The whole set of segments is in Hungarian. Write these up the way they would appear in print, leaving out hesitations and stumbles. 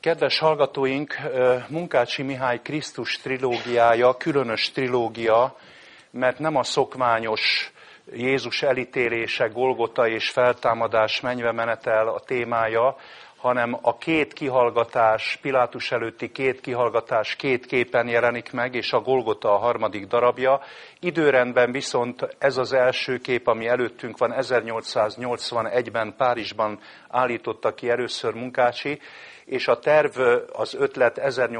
Kedves hallgatóink, Munkácsy Mihály Krisztus trilógiája különös trilógia, mert nem a szokványos Jézus elítélése, Golgota és feltámadás, mennybe menetel a témája, hanem a két kihallgatás, Pilátus előtti két kihallgatás két képen jelenik meg, és a Golgota a harmadik darabja. Időrendben viszont ez az első kép, ami előttünk van, 1881-ben Párizsban állította ki először Munkácsy, és a terv, az ötlet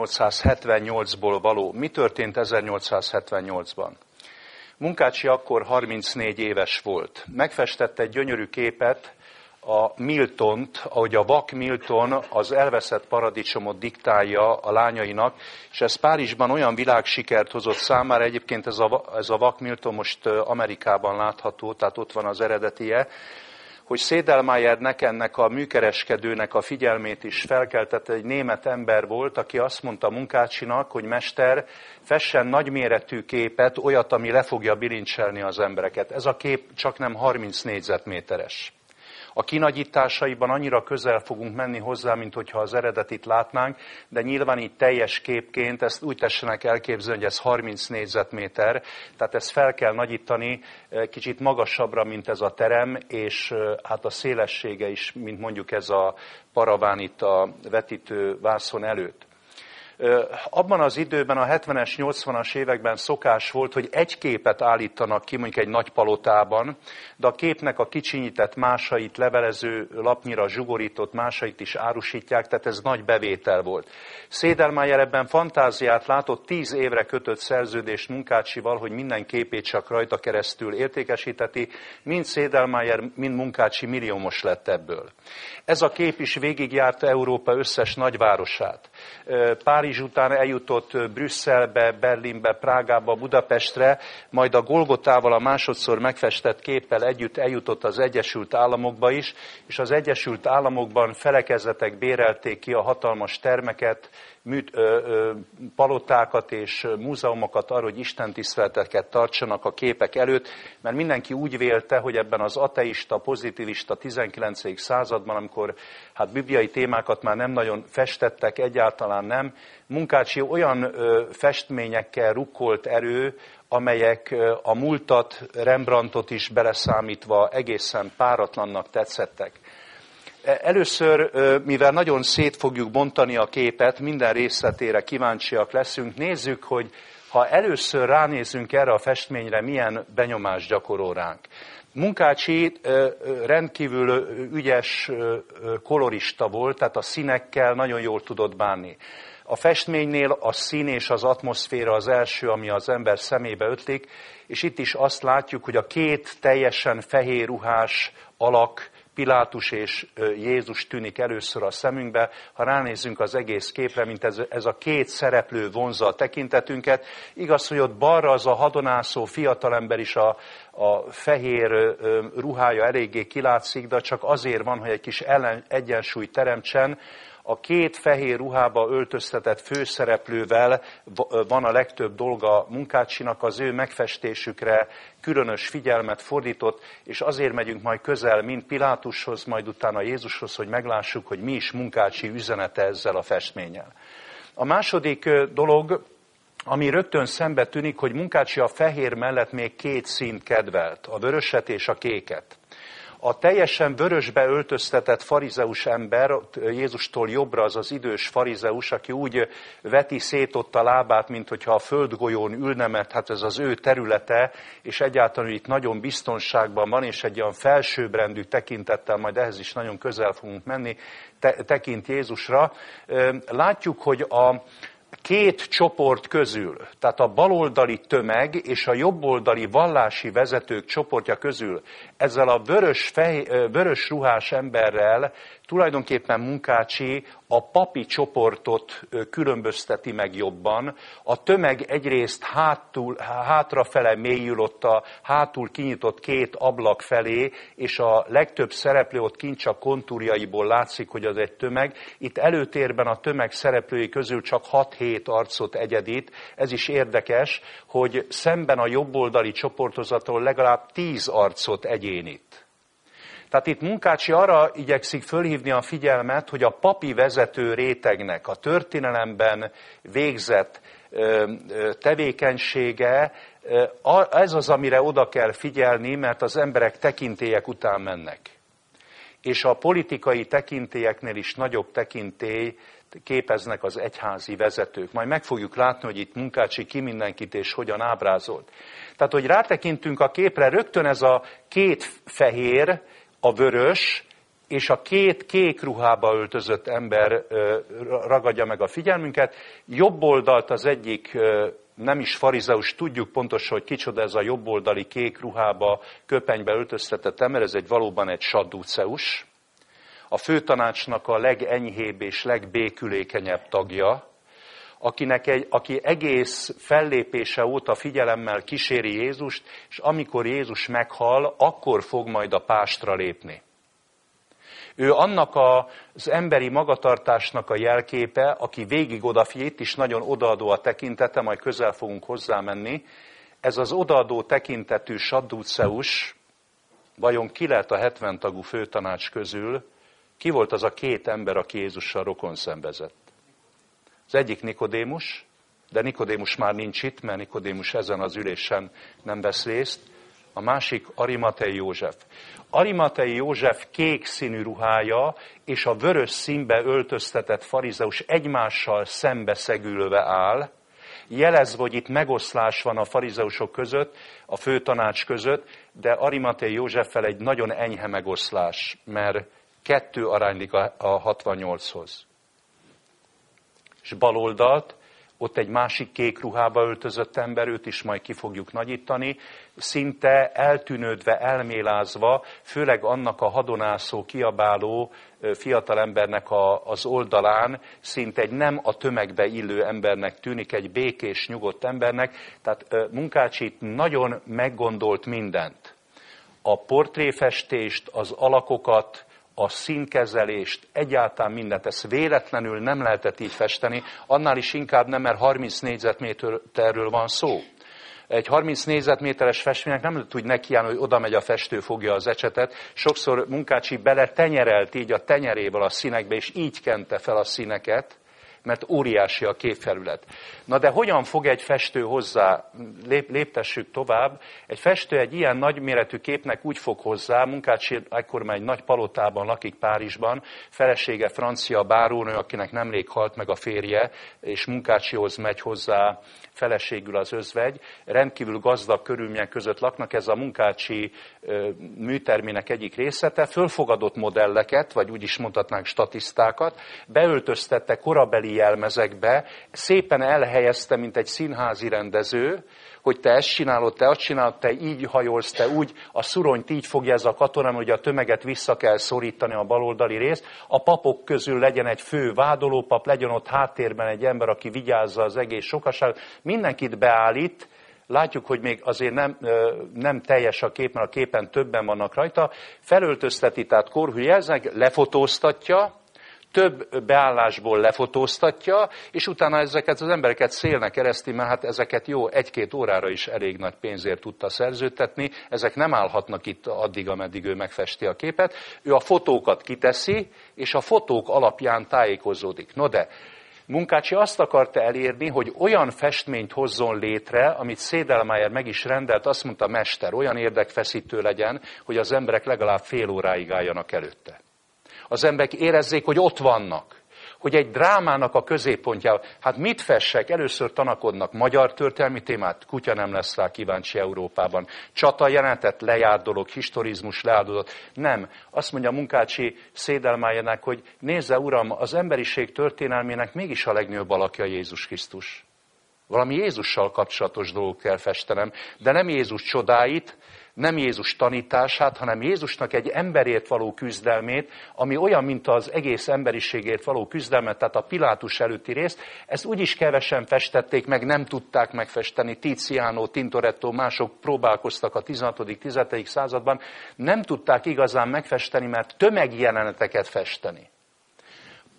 1878-ból való. Mi történt 1878-ban? Munkácsy akkor 34 éves volt. Megfestette egy gyönyörű képet, a Miltont, ahogy a vak Milton az elveszett paradicsomot diktálja a lányainak, és ez Párizsban olyan világsikert hozott számára, egyébként ez a vak Milton most Amerikában látható, tehát ott van az eredetie, hogy Sedlmayernek, ennek a műkereskedőnek a figyelmét is felkeltette, egy német ember volt, aki azt mondta Munkácsynak, hogy mester, fessen nagyméretű képet, olyat, ami le fogja bilincselni az embereket. Ez a kép csak nem 30 négyzetméteres. A kinagyításaiban annyira közel fogunk menni hozzá, mint hogyha az eredetit látnánk, de nyilván így teljes képként ezt úgy tessenek elképzelni, hogy ez 30 négyzetméter, tehát ezt fel kell nagyítani kicsit magasabbra, mint ez a terem, és hát a szélessége is, mint mondjuk ez a paraván itt a vetítő vászon előtt. Abban az időben, a 70-es, 80-as években szokás volt, hogy egy képet állítanak ki, mondjuk egy nagy palotában, de a képnek a kicsinyített másait, levelező lapnyira zsugorított másait is árusítják, tehát ez nagy bevétel volt. Sedlmayer ebben fantáziát látott, 10 évre kötött szerződést Munkácsyival, hogy minden képét csak rajta keresztül értékesíteti, mind Sedlmayer, mind Munkácsy milliómos lett ebből. Ez a kép is végigjárta Európa összes nagyvárosát. Párizs után eljutott Brüsszelbe, Berlinbe, Prágába, Budapestre, majd a Golgotával, a másodszor megfestett képpel együtt eljutott az Egyesült Államokba is, és az Egyesült Államokban felekezetek bérelték ki a hatalmas termeket, palotákat és múzeumokat arra, hogy istentiszteleteket tartsanak a képek előtt, mert mindenki úgy vélte, hogy ebben az ateista, pozitivista 19. században, amikor hát bibliai témákat már nem nagyon festettek, egyáltalán nem, Munkácsy olyan festményekkel rukkolt erő, amelyek a múltat, Rembrandtot is beleszámítva egészen páratlannak tetszettek. Először, mivel nagyon szét fogjuk bontani a képet, minden részletére kíváncsiak leszünk, nézzük, hogy ha először ránézünk erre a festményre, milyen benyomást gyakorol ránk. Munkácsy rendkívül ügyes kolorista volt, tehát a színekkel nagyon jól tudott bánni. A festménynél a szín és az atmoszféra az első, ami az ember szemébe ötlik, és itt is azt látjuk, hogy a két teljesen fehér ruhás alak, Pilátus és Jézus tűnik először a szemünkbe. Ha ránézzünk az egész képre, mint ez a két szereplő vonzza a tekintetünket. Igaz, hogy ott balra az a hadonászó fiatalember is a fehér ruhája eléggé kilátszik, de csak azért van, hogy egy kis egyensúlyt teremtsen. A két fehér ruhába öltöztetett főszereplővel van a legtöbb dolga Munkácsynak, az ő megfestésükre különös figyelmet fordított, és azért megyünk majd közel mind Pilátushoz, majd utána Jézushoz, hogy meglássuk, hogy mi is Munkácsy üzenete ezzel a festménnyel. A második dolog, ami rögtön szembe tűnik, hogy Munkácsy a fehér mellett még két színt kedvelt, a vöröset és a kéket. A teljesen vörösbe öltöztetett farizeus ember, Jézustól jobbra az az idős farizeus, aki úgy veti szét ott a lábát, mint hogyha a földgolyón ülne, mert hát ez az ő területe, és egyáltalán itt nagyon biztonságban van, és egy olyan felsőbbrendű tekintettel, majd ehhez is nagyon közel fogunk menni, tekint Jézusra. Látjuk, hogy a két csoport közül, tehát a baloldali tömeg és a jobboldali vallási vezetők csoportja közül ezzel a vörös ruhás emberrel tulajdonképpen Munkácsy a papi csoportot különbözteti meg jobban. A tömeg egyrészt hátrafele mélyül ott a hátul kinyitott két ablak felé, és a legtöbb szereplő ott kint csak kontúrjaiból látszik, hogy az egy tömeg. Itt előtérben a tömeg szereplői közül csak 6-7 arcot egyedít. Ez is érdekes, hogy szemben a jobboldali csoportozattól legalább 10 arcot egyénít. Tehát itt Munkácsy arra igyekszik fölhívni a figyelmet, hogy a papi vezető rétegnek a történelemben végzett tevékenysége, ez az, amire oda kell figyelni, mert az emberek tekintélyek után mennek. És a politikai tekintélyeknél is nagyobb tekintély képeznek az egyházi vezetők. Majd meg fogjuk látni, hogy itt Munkácsy ki mindenkit és hogyan ábrázolt. Tehát, hogy rátekintünk a képre, rögtön ez a két fehér, a vörös és a két kék ruhába öltözött ember ragadja meg a figyelmünket. Jobb oldalt az egyik nem is farizeus, tudjuk pontosan, hogy kicsoda ez a jobboldali kék ruhába, köpenybe öltöztetett ember, ez valóban egy sadduceus. A főtanácsnak a legenyhébb és legbékülékenyebb tagja, aki egész fellépése óta figyelemmel kíséri Jézust, és amikor Jézus meghal, akkor fog majd a pástra lépni. Ő annak az emberi magatartásnak a jelképe, aki végig odafigyel, itt is nagyon odaadó a tekintete, majd közel fogunk hozzámenni. Ez az odaadó tekintetű sadduceus, vajon ki lehet a 70 tagú főtanács közül, ki volt az a két ember, aki Jézussal rokon szembezett? Az egyik Nikodémus, de Nikodémus már nincs itt, mert Nikodémus ezen az ülésen nem vesz részt. A másik Arimatei József. Arimatei József kék színű ruhája és a vörös színbe öltöztetett farizeus egymással szembeszegülve áll, jelezve, hogy itt megoszlás van a farizeusok között, a főtanács között, de Arimatei Józseffel egy nagyon enyhe megoszlás, mert 2 aránylik a 68-hoz. És baloldalt, ott egy másik kék ruhába öltözött ember, őt is majd ki fogjuk nagyítani, szinte eltűnődve, elmélázva, főleg annak a hadonászó, kiabáló fiatalembernek az oldalán, szinte egy nem a tömegbe illő embernek tűnik, egy békés, nyugodt embernek. Tehát Munkácsy itt nagyon meggondolt mindent. A portréfestést, az alakokat, a színkezelést, egyáltalán mindent, ezt véletlenül nem lehetett így festeni, annál is inkább nem, mert 30 négyzetméterről van szó. Egy 30 négyzetméteres festménynek nem lehet úgy nekiállni, hogy oda megy a festő, fogja az ecsetet. Sokszor Munkácsy bele tenyerelt így a tenyeréből a színekbe, és így kente fel a színeket, mert óriási a képfelület. Na de hogyan fog egy festő hozzá, léptessük tovább, egy festő egy ilyen nagyméretű képnek úgy fog hozzá, Munkácsy ekkor már egy nagy palotában lakik Párizsban, felesége francia bárónő, akinek nemrég halt meg a férje, és Munkácsyhoz megy hozzá feleségül az özvegy, rendkívül gazdag körülmények között laknak, ez a Munkácsy műtermének egyik részlete, fölfogadott modelleket, vagy úgy is mondhatnánk statisztákat, beöltöztette korabeli jelmezekbe, szépen elhelyezte, mint egy színházi rendező, hogy te ezt csinálod, te azt csinálod, te így hajolsz, te úgy, a szuronyt így fogja ez a katona, hogy a tömeget vissza kell szorítani a baloldali részt, a papok közül legyen egy fő vádolópap, legyen ott háttérben egy ember, aki vigyázza az egész sokaságot, mindenkit beállít, látjuk, hogy még azért nem teljes a kép, mert a képen többen vannak rajta, felöltözteti, tehát korhűjelznek, lefotóztatja, több beállásból lefotóztatja, és utána ezeket az embereket szélnek keresztül, mert hát ezeket jó 1-2 órára is elég nagy pénzért tudta szerződtetni, ezek nem állhatnak itt addig, ameddig ő megfesti a képet. Ő a fotókat kiteszi, és a fotók alapján tájékozódik. No de, Munkácsy azt akarta elérni, hogy olyan festményt hozzon létre, amit Sedlmayr meg is rendelt, azt mondta, mester, olyan érdekfeszítő legyen, hogy az emberek legalább fél óráig álljanak előtte. Az emberek érezzék, hogy ott vannak, hogy egy drámának a középpontjában. Hát mit fessek? Először tanakodnak magyar történelmi témát, kutya nem lesz rá kíváncsi Európában. Csata jelenetet, lejárt dolog, historizmus leáldozat. Nem. Azt mondja Munkácsy Sedlmayernek, hogy nézze, uram, az emberiség történelmének mégis a legnagyobb alakja Jézus Krisztus. Valami Jézussal kapcsolatos dolgok kell festenem, de nem Jézus csodáit, nem Jézus tanítását, hanem Jézusnak egy emberért való küzdelmét, ami olyan, mint az egész emberiségért való küzdelmet, tehát a Pilátus előtti részt. Ezt úgyis kevesen festették meg, nem tudták megfesteni. Tiziano, Tintoretto, mások próbálkoztak a 16.-17. században, nem tudták igazán megfesteni, mert tömegjeleneteket festeni.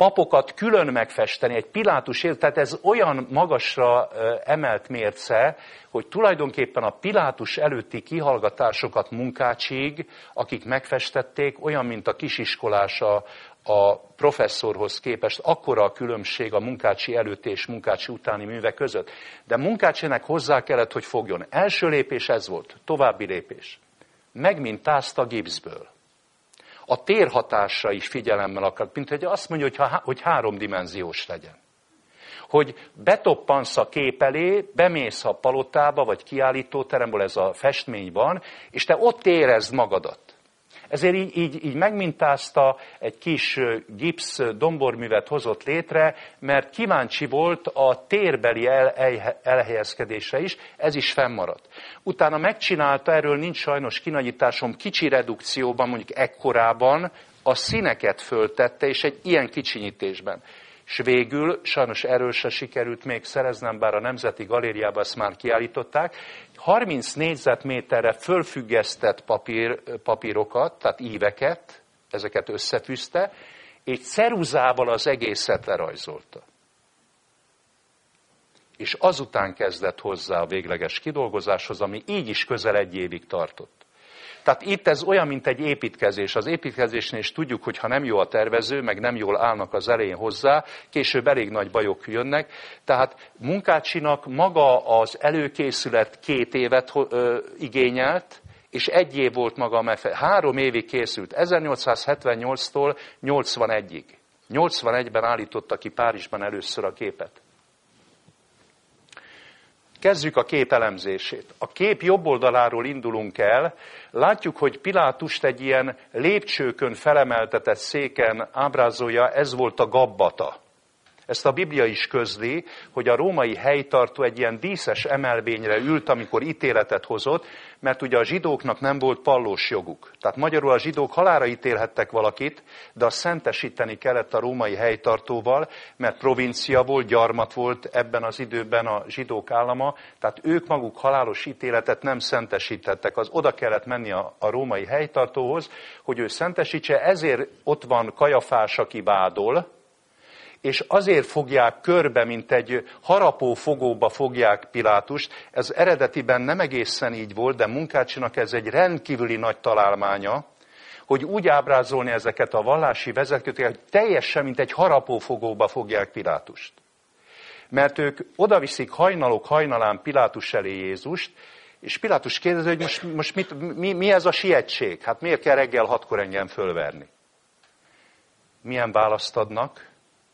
papokat külön megfesteni, egy Pilátus, tehát ez olyan magasra emelt mérce, hogy tulajdonképpen a Pilátus előtti kihallgatásokat Munkácsig, akik megfestették, olyan, mint a kisiskolás a professzorhoz képest, akkora a különbség a Munkácsi előtti és Munkácsi utáni művek között. De Munkácsinek hozzá kellett, hogy fogjon. Első lépés ez volt, további lépés. Megmintázta gipszből. A térhatásra is figyelemmel akart, mint hogy azt mondja, hogy háromdimenziós legyen. Hogy betoppansz a kép elé, bemész a palotába, vagy kiállítóteremből, ez a festmény van, és te ott érezd magadat. Ezért így megmintázta, egy kis gipsz domborművet hozott létre, mert kíváncsi volt a térbeli elhelyezkedésre is, ez is fennmaradt. Utána megcsinálta, erről nincs sajnos kinagyításom, kicsi redukcióban, mondjuk ekkorában a színeket föltette, és egy ilyen kicsinyítésben. És végül, sajnos erről se sikerült még szereznem, bár a Nemzeti Galériában ezt már kiállították, 30 négyzetméterre fölfüggesztett papírokat, tehát íveket, ezeket összefűzte, és ceruzával az egészet lerajzolta. És azután kezdett hozzá a végleges kidolgozáshoz, ami így is közel 1 évig tartott. Tehát itt ez olyan, mint egy építkezés. Az építkezésnél is tudjuk, hogy ha nem jó a tervező, meg nem jól állnak az elején hozzá, később elég nagy bajok jönnek. Tehát Munkácsinak maga az előkészület 2 évet igényelt, és 1 év volt maga a 3 évig készült, 1878-tól 81-ig. 81-ben állította ki Párizsban először a képet. Kezdjük a kép elemzését. A kép jobb oldaláról indulunk el. Látjuk, hogy Pilátust egy ilyen lépcsőkön felemeltetett széken ábrázolja, ez volt a gabbata. Ezt a Biblia is közli, hogy a római helytartó egy ilyen díszes emelvényre ült, amikor ítéletet hozott, mert ugye a zsidóknak nem volt pallós joguk. Tehát magyarul a zsidók halálra ítélhettek valakit, de azt szentesíteni kellett a római helytartóval, mert provincia volt, gyarmat volt ebben az időben a zsidók állama, tehát ők maguk halálos ítéletet nem szentesítettek. Az oda kellett menni a római helytartóhoz, hogy ő szentesítse, ezért ott van Kajafás, aki vádol, és azért fogják körbe, mint egy harapó fogóba fogják Pilátust. Ez eredetiben nem egészen így volt, de Munkácsinak ez egy rendkívüli nagy találmánya, hogy úgy ábrázolni ezeket a vallási vezetőket, hogy teljesen, mint egy harapó fogóba fogják Pilátust. Mert ők odaviszik hajnalok hajnalán Pilátus elé Jézust, és Pilátus kérdezi, hogy most mi ez a sietség? Hát miért kell reggel 6-kor engem fölverni? Milyen választ adnak?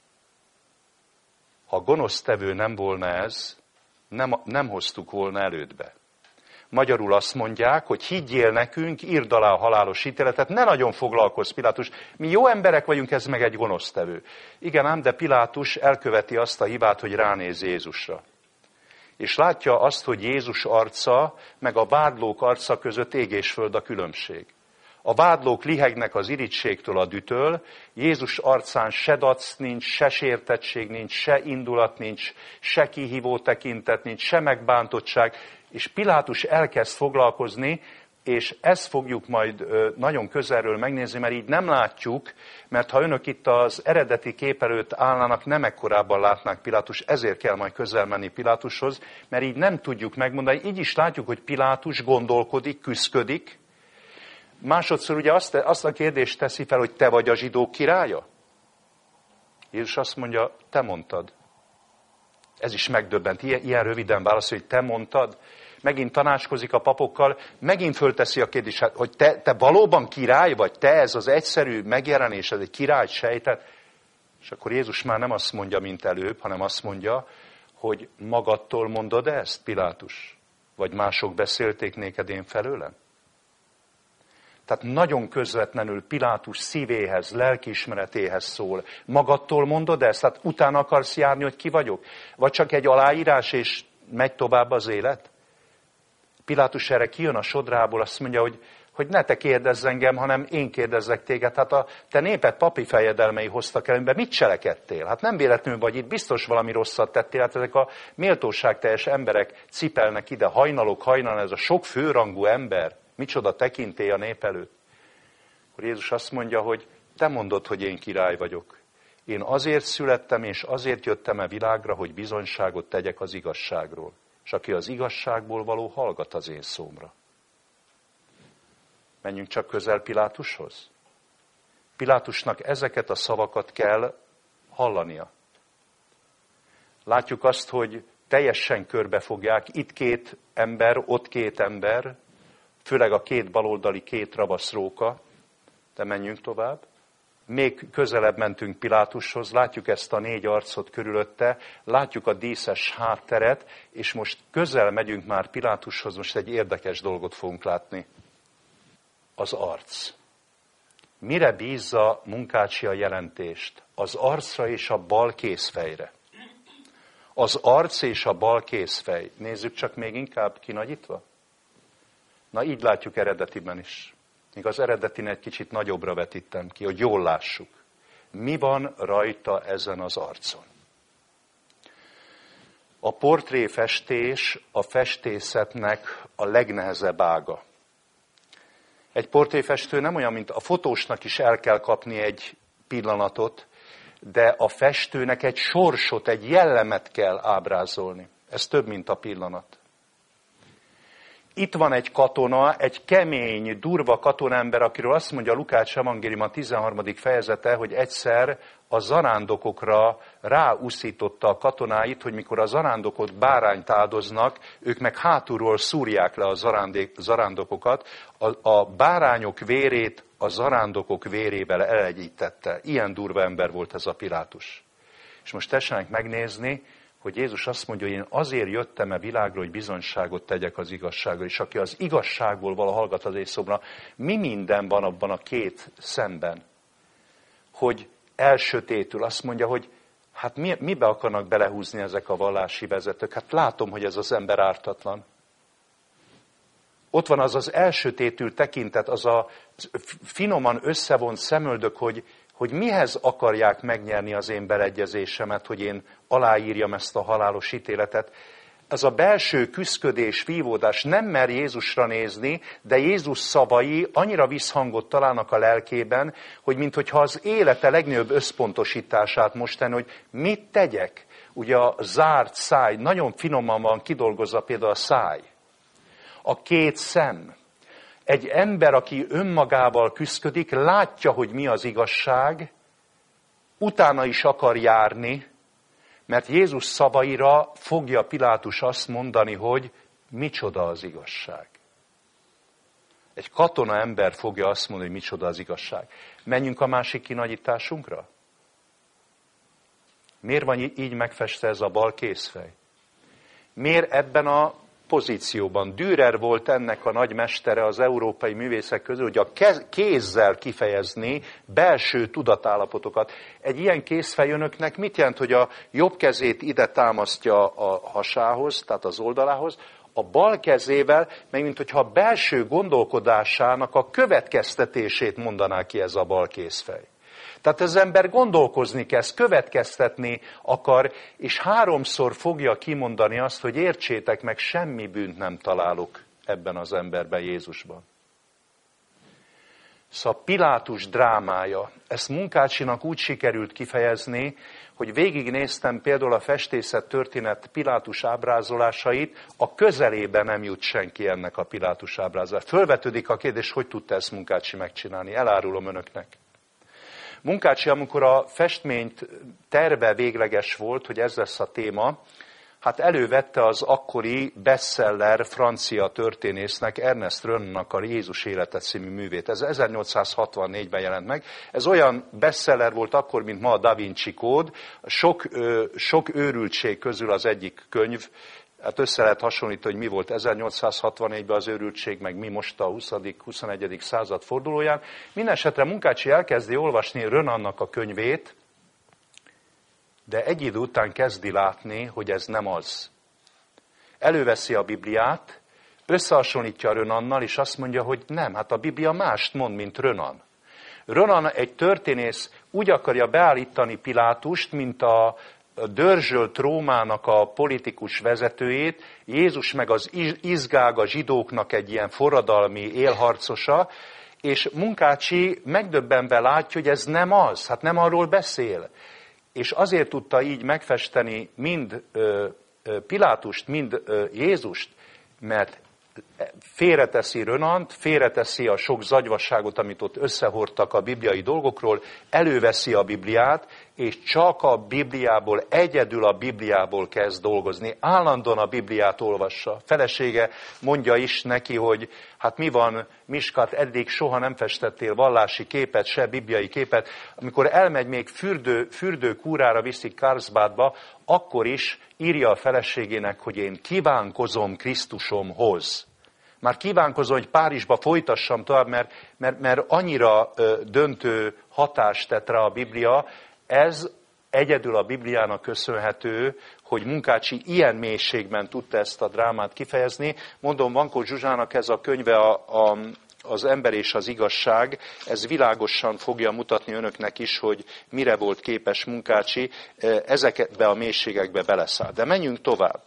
Ha gonosztevő nem volna ez, nem hoztuk volna elődbe. Magyarul azt mondják, hogy higgyél nekünk, írd alá a halálos ítéletet, ne nagyon foglalkozz, Pilátus. Mi jó emberek vagyunk, ez meg egy gonosztevő. Igen ám, de Pilátus elköveti azt a hibát, hogy ránéz Jézusra. És látja azt, hogy Jézus arca, meg a vádlók arca között ég és föld a különbség. A vádlók lihegnek az irítségtől, a dühtől, Jézus arcán se dac nincs, se sértettség nincs, se indulat nincs, se kihívó tekintet nincs, se megbántottság, és Pilátus elkezd foglalkozni, és ezt fogjuk majd nagyon közelről megnézni, mert így nem látjuk, mert ha önök itt az eredeti kép előtt állnának, nem ekkorában látnák Pilátus, ezért kell majd közel menni Pilátushoz, mert így nem tudjuk megmondani. Így is látjuk, hogy Pilátus gondolkodik, küszködik. Másodszor ugye azt a kérdést teszi fel, hogy te vagy a zsidók királya? Jézus azt mondja, te mondtad. Ez is megdöbbent. Ilyen röviden válaszol, hogy te mondtad. Megint tanácskozik a papokkal, megint fölteszi a kérdést, hogy te valóban király vagy? Te ez az egyszerű megjelenés, ez egy király sejtet? És akkor Jézus már nem azt mondja, mint előbb, hanem azt mondja, hogy magadtól mondod ezt, Pilátus? Vagy mások beszélték néked én felőlem? Tehát nagyon közvetlenül Pilátus szívéhez, lelkiismeretéhez szól. Magadtól mondod ezt? Tehát utána akarsz járni, hogy ki vagyok? Vagy csak egy aláírás, és megy tovább az élet? Pilátus erre kijön a sodrából, azt mondja, hogy ne te kérdezz engem, hanem én kérdezzek téged. Hát a te néped papi fejedelmei hoztak előbb, mit cselekedtél? Hát nem véletlenül vagy itt, biztos valami rosszat tettél. Hát ezek a méltóságteljes emberek cipelnek ide, hajnalán, ez a sok főrangú ember. Micsoda tekintély a nép előtt. Akkor Jézus azt mondja, hogy te mondod, hogy én király vagyok. Én azért születtem, és azért jöttem a világra, hogy bizonyságot tegyek az igazságról. És aki az igazságból való, hallgat az én szómra. Menjünk csak közel Pilátushoz. Pilátusnak ezeket a szavakat kell hallania. Látjuk azt, hogy teljesen körbefogják, itt 2 ember, ott 2 ember, főleg a 2 baloldali 2 ravaszróka, de menjünk tovább. Még közelebb mentünk Pilátushoz, látjuk ezt a 4 arcot körülötte, látjuk a díszes hátteret, és most közel megyünk már Pilátushoz, most egy érdekes dolgot fogunk látni. Az arc. Mire bízza Munkácsi a jelentést? Az arcra és a bal kézfejre. Az arc és a bal kézfej. Nézzük csak még inkább kinagyítva. Na így látjuk eredetiben is. Még az eredetin egy kicsit nagyobbra vetítem ki, hogy jól lássuk. Mi van rajta ezen az arcon? A portréfestés a festészetnek a legnehezebb ága. Egy portréfestő nem olyan, mint a fotósnak is el kell kapni egy pillanatot, de a festőnek egy sorsot, egy jellemet kell ábrázolni. Ez több, mint a pillanat. Itt van egy katona, egy kemény, durva katonember, akiről azt mondja a Lukács evangélium a 13. fejezete, hogy egyszer a zarándokokra ráuszította a katonáit, hogy mikor a zarándokot bárányt áldoznak, ők meg hátulról szúrják le a zarándokokat, a bárányok vérét a zarándokok vérével elegyítette. Ilyen durva ember volt ez a Pilátus. És most tessenek megnézni, hogy Jézus azt mondja, hogy én azért jöttem a világra, hogy bizonyságot tegyek az igazságról, és aki az igazságból vala hallgat az észomra, mi minden van abban a 2 szemben, hogy elsötétül, azt mondja, hogy hát mibe akarnak belehúzni ezek a vallási vezetők? Hát látom, hogy ez az ember ártatlan. Ott van az az elsötétül tekintet, az a finoman összevont szemöldök, hogy mihez akarják megnyerni az én beleegyezésemet, hogy én aláírjam ezt a halálos ítéletet. Ez a belső küszködés, vívódás, nem mer Jézusra nézni, de Jézus szavai annyira visszhangot találnak a lelkében, hogy minthogyha az élete legnagyobb összpontosítását most tenni, hogy mit tegyek. Ugye a zárt száj, nagyon finoman van kidolgozva például a száj. A 2 szem. Egy ember, aki önmagával küszködik, látja, hogy mi az igazság, utána is akar járni, mert Jézus szavaira fogja Pilátus azt mondani, hogy micsoda az igazság. Egy katona ember fogja azt mondani, hogy micsoda az igazság. Menjünk a másik kinagyításunkra? Miért van így megfestve ez a bal kézfej? Miért ebben a pozícióban? Dürer volt ennek a nagymestere az európai művészek közül, hogy a kézzel kifejezni belső tudatállapotokat. Egy ilyen kézfej önöknek mit jelent, hogy a jobb kezét ide támasztja a hasához, tehát az oldalához, a bal kezével, meg mint hogyha a belső gondolkodásának a következtetését mondaná ki ez a bal kézfej. Tehát az ember gondolkozni kezd, következtetni akar, és 3-szor fogja kimondani azt, hogy értsétek meg, semmi bűnt nem találok ebben az emberben, Jézusban. Szóval Pilátus drámája, ezt Munkácsinak úgy sikerült kifejezni, hogy végignéztem például a festészet történet Pilátus ábrázolásait, a közelében nem jut senki ennek a Pilátus ábrázolásra. Fölvetődik a kérdés, hogy tudta ezt Munkácsi megcsinálni, elárulom önöknek. Munkácsi, amikor a festményt terve végleges volt, hogy ez lesz a téma, hát elővette az akkori bestseller francia történésznek, Ernest Renannak a Jézus élete című művét. Ez 1864-ben jelent meg. Ez olyan bestseller volt akkor, mint ma a Da Vinci Kód. Sok őrültség közül az egyik könyv. Hát össze lehet hasonlítani, hogy mi volt 1864-ben az őrültség, meg mi most a 20.-21. század fordulóján. Mindenesetre Munkácsi elkezdi olvasni Renannak a könyvét, de egy idő után kezdi látni, hogy ez nem az. Előveszi a Bibliát, összehasonlítja Renannal, és azt mondja, hogy nem, hát a Biblia mást mond, mint Renan. Renan egy történész úgy akarja beállítani Pilátust, mint a dörzsölt Rómának a politikus vezetőjét, Jézus meg az izgága zsidóknak egy ilyen forradalmi élharcosa, és Munkácsi megdöbbenve látja, hogy ez nem az, hát nem arról beszél. és azért tudta így megfesteni mind Pilátust, mind Jézust, mert félreteszi Rönant, félreteszi a sok zagyvasságot, amit ott összehordtak a bibliai dolgokról, előveszi a Bibliát, és csak a Bibliából, egyedül a Bibliából kezd dolgozni. Állandóan a Bibliát olvassa. Felesége mondja is neki, hogy hát mi van, Miskat, eddig soha nem festettél vallási képet, se bibliai képet. Amikor elmegy még fürdőkúrára viszik Karlsbadba, akkor is írja a feleségének, hogy én kívánkozom Krisztusomhoz. Már kívánkozom, hogy Párizsba folytassam tovább, mert annyira döntő hatást tett rá a Biblia. Ez egyedül a Bibliának köszönhető, hogy Munkácsy ilyen mélységben tudta ezt a drámát kifejezni. Mondom, Vankó Zsuzsának ez a könyve az ember és az igazság, ez világosan fogja mutatni önöknek is, hogy mire volt képes Munkácsy, ezekbe a mélységekbe beleszáll. De menjünk tovább.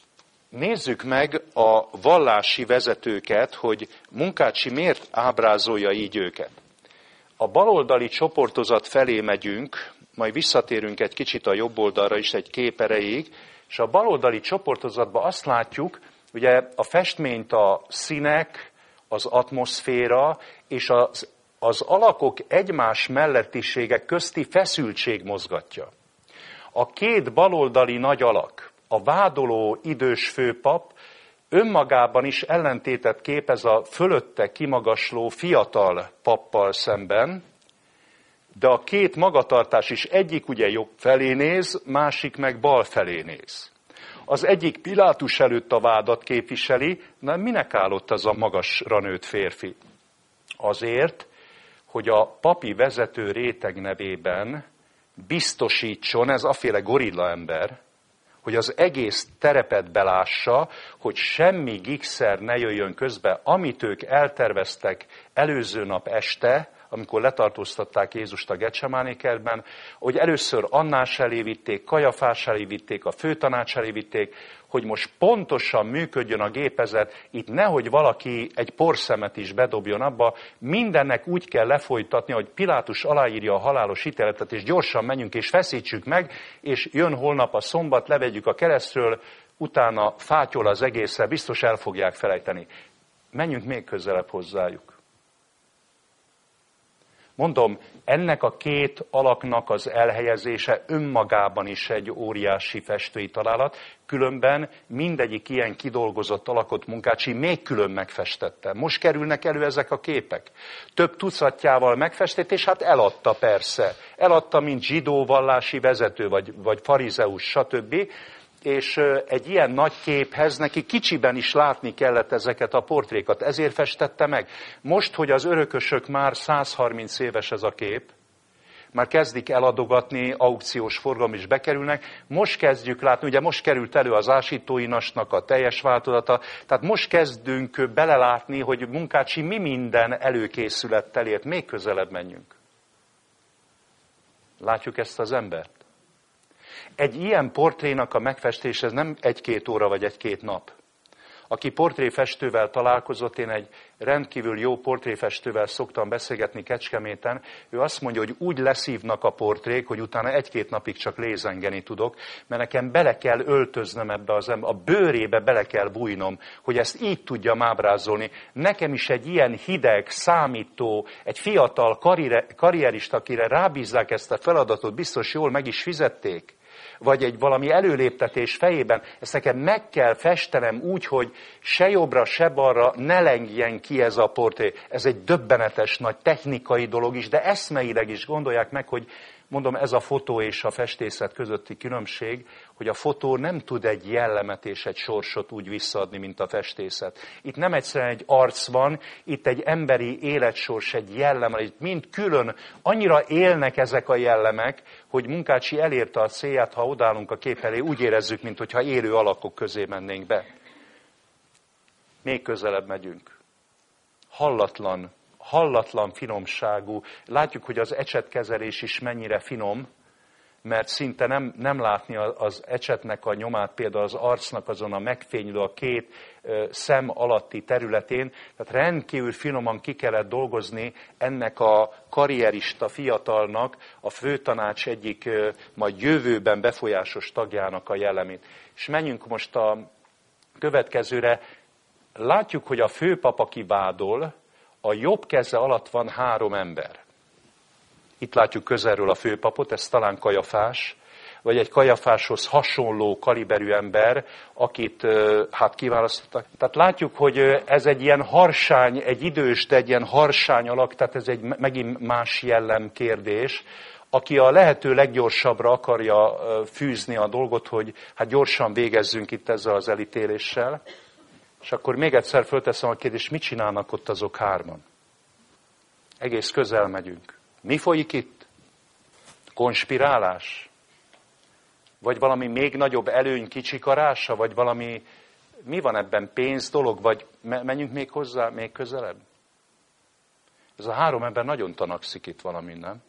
Nézzük meg a vallási vezetőket, hogy Munkácsy miért ábrázolja így őket. A baloldali csoportozat felé megyünk, majd visszatérünk egy kicsit a jobb oldalra is egy kép erejéig, és a baloldali csoportozatban azt látjuk, ugye a festményt a színek, az atmoszféra és az alakok egymás mellettisége közti feszültség mozgatja. A két baloldali nagy alak, a vádoló idős főpap önmagában is ellentétet képez a fölötte kimagasló fiatal pappal szemben, de a két magatartás is egyik ugye jobb felé néz, másik meg bal felé néz. Az egyik Pilátus előtt a vádat képviseli, de minek állott az a magasra nőtt férfi? Azért, hogy a papi vezető réteg nevében biztosítson, ez aféle gorilla ember, hogy az egész terepet belássa, hogy semmi gigszer ne jöjjön közbe, amit ők elterveztek előző nap este, amikor letartóztatták Jézust a Getsemáné kertben, hogy először Annás elé vitték, Kajafás elé vitték, a főtanács elé vitték, hogy most pontosan működjön a gépezet, itt nehogy valaki egy porszemet is bedobjon abba, mindennek úgy kell lefolytatni, hogy Pilátus aláírja a halálos ítéletet, és gyorsan menjünk és feszítsük meg, és jön holnap a szombat, levegyük a keresztről, utána fátyol az egészre, biztos el fogják felejteni. Menjünk még közelebb hozzájuk. Mondom, ennek a két alaknak az elhelyezése önmagában is egy óriási festői találat, különben mindegyik ilyen kidolgozott alakot Munkácsy még külön megfestette. Most kerülnek elő ezek a képek. Több tucatjával megfestett, és hát eladta persze. Eladta, mint zsidó vallási vezető, vagy farizeus, stb., és egy ilyen nagy képhez neki kicsiben is látni kellett ezeket a portrékat, ezért festette meg. Most, hogy az örökösök már 130 éves ez a kép, már kezdik eladogatni, aukciós forgalom is bekerülnek, most kezdjük látni, ugye most került elő az ásítóinasnak a teljes változata, tehát most kezdünk belelátni, hogy Munkácsy mi minden előkészülettel ért, még közelebb menjünk. Látjuk ezt az embert? Egy ilyen portrénak a megfestése ez nem 1-2 óra vagy 1-2 nap. Aki portréfestővel találkozott, én egy rendkívül jó portréfestővel szoktam beszélgetni Kecskeméten, ő azt mondja, hogy úgy leszívnak a portrék, hogy utána 1-2 napig csak lézengeni tudok, mert nekem bele kell öltöznöm ebbe a bőrébe bele kell bújnom, hogy ezt így tudjam ábrázolni. Nekem is egy ilyen hideg, számító, egy fiatal karrierista, akire rábízzák ezt a feladatot, biztos jól meg is fizették, vagy egy valami előléptetés fejében, ezt nekem meg kell festenem úgy, hogy se jobbra, se balra ne lengjen ki ez a portré. Ez egy döbbenetes nagy technikai dolog is, de eszmeileg is gondolják meg, hogy mondom, ez a fotó és a festészet közötti különbség, hogy a fotó nem tud egy jellemet és egy sorsot úgy visszaadni, mint a festészet. Itt nem egyszerűen egy arc van, itt egy emberi életsors, egy jellem, itt mind külön, annyira élnek ezek a jellemek, hogy Munkácsy elérte a célját, ha odállunk a kép elé, úgy érezzük, mintha élő alakok közé mennénk be. Még közelebb megyünk. Hallatlan finomságú. Látjuk, hogy az ecsetkezelés is mennyire finom, mert szinte nem látni az ecsetnek a nyomát, például az arcnak azon a megfénylő, a két szem alatti területén. Tehát rendkívül finoman ki kellett dolgozni ennek a karrierista fiatalnak, a főtanács egyik majd jövőben befolyásos tagjának a jellemét. És menjünk most a következőre. Látjuk, hogy a főpap, aki vádol, a jobb keze alatt van 3 ember. Itt látjuk közelről a főpapot, ez talán Kajafás, vagy egy Kajafáshoz hasonló kaliberű ember, akit hát kiválasztottak. Tehát látjuk, hogy ez egy ilyen harsány, egy idős, de egy ilyen harsány alak, tehát ez egy megint más jellem kérdés, aki a lehető leggyorsabbra akarja fűzni a dolgot, hogy hát gyorsan végezzünk itt ezzel az elítéléssel. És akkor még egyszer fölteszem a kérdést, mit csinálnak ott azok 3-an? Egész közel megyünk. Mi folyik itt? Konspirálás? Vagy valami még nagyobb előny kicsikarása? Vagy valami, mi van ebben, pénz dolog? Vagy menjünk még hozzá, még közelebb? Ez a 3 ember nagyon tanakszik itt valamin, nem?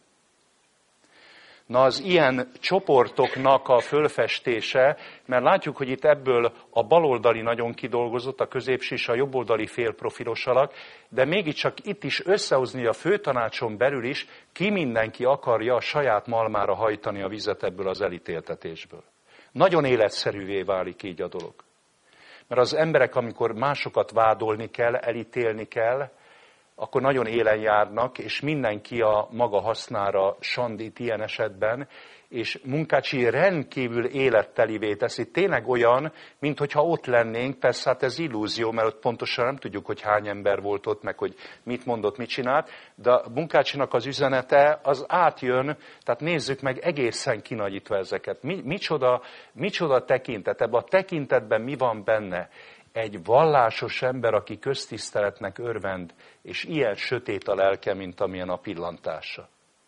Na az ilyen csoportoknak a fölfestése, mert látjuk, hogy itt ebből a baloldali nagyon kidolgozott, a középső és a jobboldali félprofilos alak, de mégiscsak itt is összehozni a főtanácson belül is, ki mindenki akarja a saját malmára hajtani a vizet ebből az elítéltetésből. Nagyon életszerűvé válik így a dolog. Mert az emberek, amikor másokat vádolni kell, elítélni kell, akkor nagyon élen járnak, és mindenki a maga hasznára sandít ilyen esetben, és Munkácsy rendkívül élettelivé teszi. Tényleg olyan, mintha ott lennénk, persze hát ez illúzió, mert ott pontosan nem tudjuk, hogy hány ember volt ott, meg hogy mit mondott, mit csinált, de Munkácsynak az üzenete az átjön, tehát nézzük meg egészen kinagyítva ezeket. Micsoda tekintet, ebben a tekintetben mi van benne? Egy vallásos ember, aki köztiszteletnek örvend, és ilyen sötét a lelke, mint amilyen a pillantása.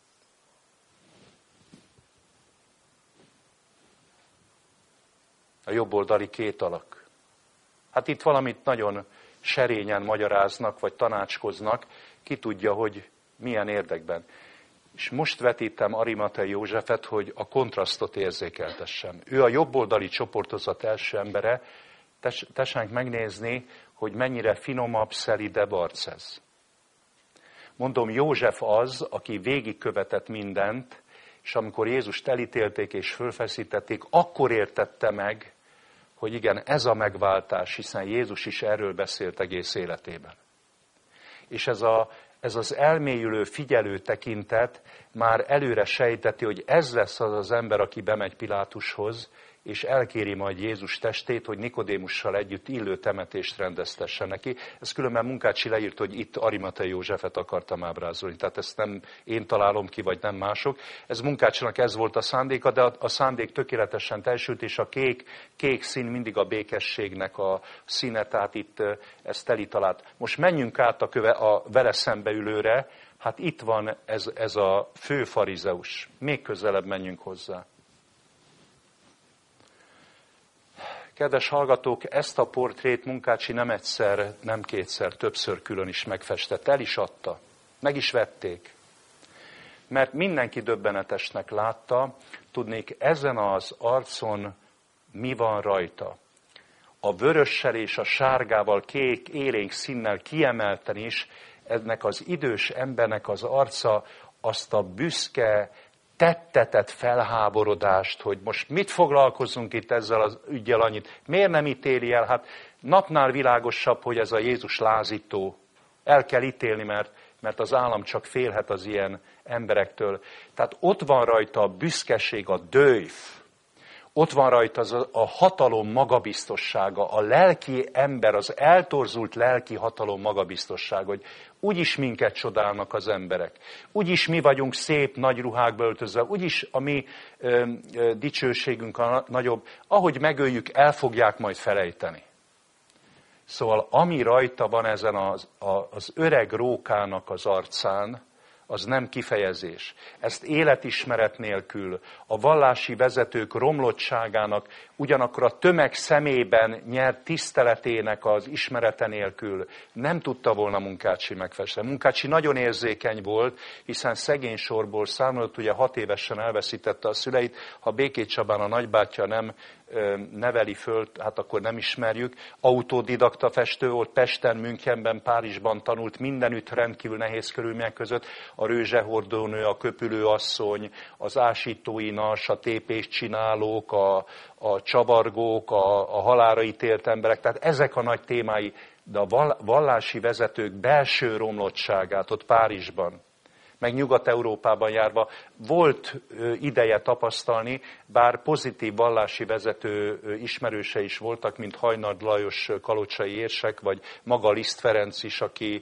A jobboldali 2 alak. Hát itt valamit nagyon serényen magyaráznak, vagy tanácskoznak, ki tudja, hogy milyen érdekben. És most vetítem Arimatei Józsefet, hogy a kontrasztot érzékeltessem. Ő a jobboldali csoportozat első embere, tessék megnézni, hogy mennyire finomabb, szelidebb arc ez. Mondom, József az, aki végigkövetett mindent, és amikor Jézust elítélték és fölfeszítették, akkor értette meg, hogy igen, ez a megváltás, hiszen Jézus is erről beszélt egész életében. És ez az elmélyülő, figyelő tekintet már előre sejteti, hogy ez lesz az az ember, aki bemegy Pilátushoz, és elkéri majd Jézus testét, hogy Nikodémussal együtt illő temetést rendeztessen neki. Ez különben Munkácsy leírt, hogy itt Arimatei Józsefet akartam ábrázolni. Tehát ezt nem én találom ki, vagy nem mások. Ez Munkácsynak ez volt a szándéka, de a szándék tökéletesen teljesült, és a kék szín mindig a békességnek a színe, tehát itt ezt elitalált. Most menjünk át a vele szembeülőre. Hát itt van ez a fő farizeus. Még közelebb menjünk hozzá. Kedves hallgatók, ezt a portrét Munkácsy nem egyszer, nem kétszer, többször külön is megfestett, el is adta, meg is vették. Mert mindenki döbbenetesnek látta, tudnék, ezen az arcon mi van rajta. A vörössel és a sárgával, kék, élénk színnel kiemelten is ennek az idős embernek az arca azt a büszke, tettetett felháborodást, hogy most mit foglalkozunk itt ezzel az üggyel annyit. Miért nem ítéli el? Hát napnál világosabb, hogy ez a Jézus lázító. El kell ítélni, mert az állam csak félhet az ilyen emberektől. Tehát ott van rajta a büszkeség, a dőjf. Ott van rajta a hatalom magabiztossága, a lelki ember, az eltorzult lelki hatalom magabiztossága, hogy úgyis minket csodálnak az emberek. Úgyis mi vagyunk szép, nagy ruhákba öltözve, úgyis a mi dicsőségünk a nagyobb. Ahogy megöljük, el fogják majd felejteni. Szóval ami rajta van ezen az öreg rókának az arcán, az nem kifejezés. Ezt életismeret nélkül, a vallási vezetők romlottságának, ugyanakkor a tömeg szemében nyert tiszteletének az ismerete nélkül nem tudta volna Munkácsi megfesteni. Munkácsi nagyon érzékeny volt, hiszen szegény sorból származott, ugye 6 évesen elveszítette a szüleit, ha Békés Csabán a nagybátyja nem neveli föl, hát akkor nem ismerjük. Autodidakta festő volt, Pesten, Münchenben, Párizsban tanult, mindenütt rendkívül nehéz körülmények között. A rőzsehordónő, a köpülő asszony, az ásítóinas, a tépést csinálók, a csavargók, a halálra ítélt emberek, tehát ezek a nagy témái, de a vallási vezetők belső romlottságát ott Párizsban, meg Nyugat-Európában járva volt ideje tapasztalni, bár pozitív vallási vezető ismerőse is voltak, mint Hajnard Lajos kalocsai érsek, vagy maga Liszt Ferenc is,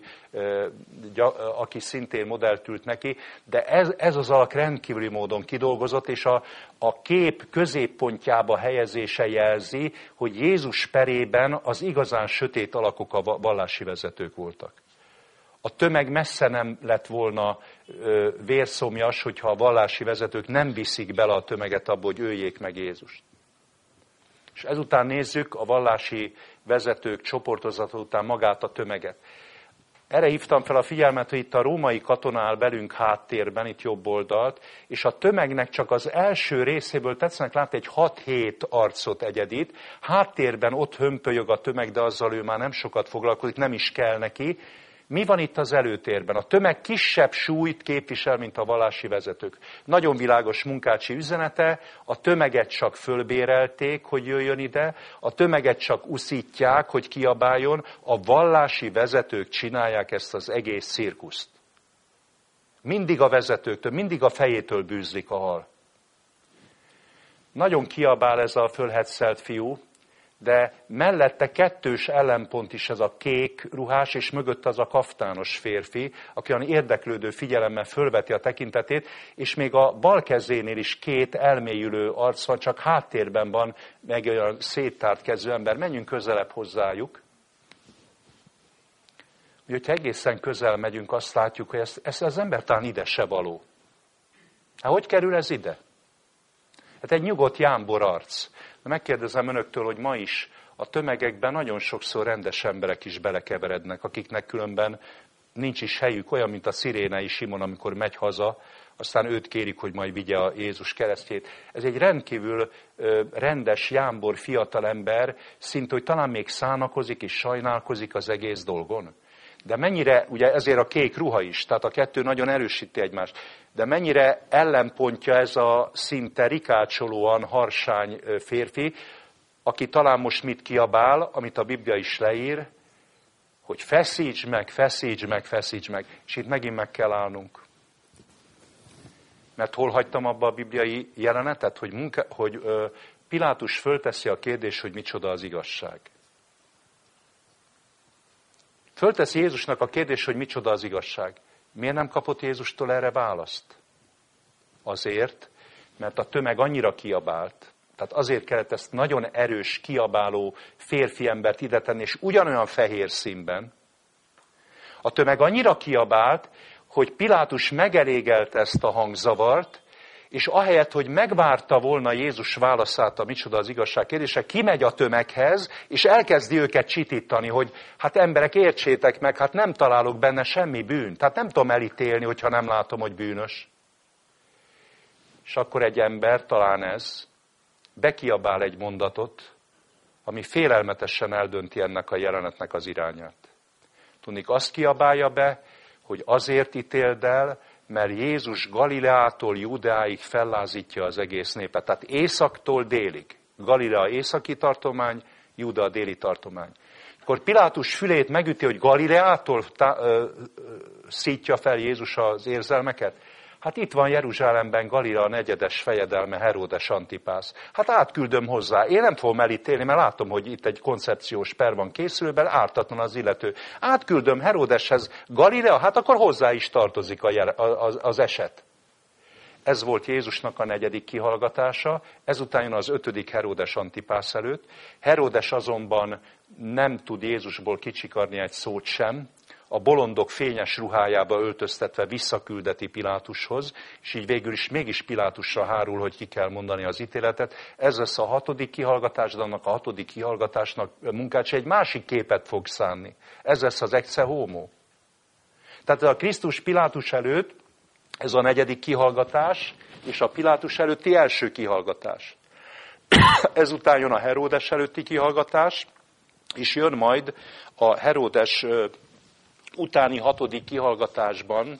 aki szintén modellt ült neki, de ez az alak rendkívüli módon kidolgozott, és a kép középpontjába helyezése jelzi, hogy Jézus perében az igazán sötét alakok a vallási vezetők voltak. A tömeg messze nem lett volna vérszomjas, hogyha a vallási vezetők nem viszik bele a tömeget abba, hogy öljék meg Jézust. És ezután nézzük a vallási vezetők csoportozata után magát a tömeget. Erre hívtam fel a figyelmet, hogy itt a római katona áll belünk háttérben, itt jobb oldalt, és a tömegnek csak az első részéből tetszenek látni egy 6-7 arcot egyedít. Háttérben ott hömpölyög a tömeg, de azzal ő már nem sokat foglalkozik, nem is kell neki. Mi van itt az előtérben? A tömeg kisebb súlyt képvisel, mint a vallási vezetők. Nagyon világos Munkácsi üzenete, a tömeget csak fölbérelték, hogy jöjjön ide, a tömeget csak uszítják, hogy kiabáljon, a vallási vezetők csinálják ezt az egész cirkuszt. Mindig a vezetőktől, mindig a fejétől bűzlik a hal. Nagyon kiabál ez a fölhetszelt fiú, de mellette kettős ellenpont is ez a kék ruhás, és mögött az a kaftános férfi, aki olyan érdeklődő figyelemmel fölveti a tekintetét, és még a bal kezénél is 2 elmélyülő arc van, csak háttérben van meg olyan széttárt kezű ember. Menjünk közelebb hozzájuk. Hogyha egészen közel megyünk, azt látjuk, hogy ez az ember talán ide se való. Hát hogy kerül ez ide? Hát egy nyugodt jámbor arc. De megkérdezem önöktől, hogy ma is a tömegekben nagyon sokszor rendes emberek is belekeverednek, akiknek különben nincs is helyük, olyan, mint a szirénei Simon, amikor megy haza, aztán őt kérik, hogy majd vigye a Jézus keresztjét. Ez egy rendkívül rendes, jámbor fiatalember, szinte, hogy talán még szánakozik és sajnálkozik az egész dolgon. De mennyire, ugye ezért a kék ruha is, tehát a kettő nagyon erősíti egymást, de mennyire ellenpontja ez a szinte rikácsolóan harsány férfi, aki talán most mit kiabál, amit a Biblia is leír, hogy feszítsd meg, feszítsd meg, feszítsd meg. És itt megint meg kell állnunk. Mert hol hagytam abba a bibliai jelenetet, hogy Pilátus fölteszi a kérdést, hogy micsoda az igazság. Fölteszi Jézusnak a kérdést, hogy micsoda az igazság. Miért nem kapott Jézustól erre választ? Azért, mert a tömeg annyira kiabált, tehát azért kellett ezt nagyon erős, kiabáló férfi embert ide tenni, és ugyanolyan fehér színben. A tömeg annyira kiabált, hogy Pilátus megelégelte ezt a hangzavart, és ahelyett, hogy megvárta volna Jézus válaszát a micsoda az igazság kérdése, kimegy a tömeghez, és elkezdi őket csitítani, hogy hát emberek, értsétek meg, hát nem találok benne semmi bűnt. Tehát nem tudom elítélni, hogyha nem látom, hogy bűnös. És akkor egy ember, talán ez, bekiabál egy mondatot, ami félelmetesen eldönti ennek a jelenetnek az irányát. Tudnik, azt kiabálja be, hogy azért ítéld el, mert Jézus Galileától Judeáig fellázítja az egész népet. Tehát északtól délig. Galilea északi tartomány, Judea déli tartomány. Akkor Pilátus fülét megüti, hogy Galileától szítja fel Jézus az érzelmeket. Hát itt van Jeruzsálemben Galilea negyedes fejedelme, Heródes Antipász. Hát átküldöm hozzá. Én nem fogom elítélni, mert látom, hogy itt egy koncepciós per van készülőben, ártatlan az illető. Átküldöm Heródeshez Galilea, hát akkor hozzá is tartozik az eset. Ez volt Jézusnak a 4. kihallgatása, ezután jön az 5. Heródes Antipász előtt. Heródes azonban nem tud Jézusból kicsikarni egy szót sem, a bolondok fényes ruhájába öltöztetve visszaküldeti Pilátushoz, és így végül is mégis Pilátusra hárul, hogy ki kell mondani az ítéletet. Ez lesz a 6. kihallgatás, de annak a 6. kihallgatásnak Munkács egy másik képet fog szánni. Ez lesz az ecce homo. Tehát a Krisztus Pilátus előtt ez a 4. kihallgatás, és a Pilátus előtti első kihallgatás. Ezután jön a Heródes előtti kihallgatás, és jön majd a Heródes utáni 6. kihallgatásban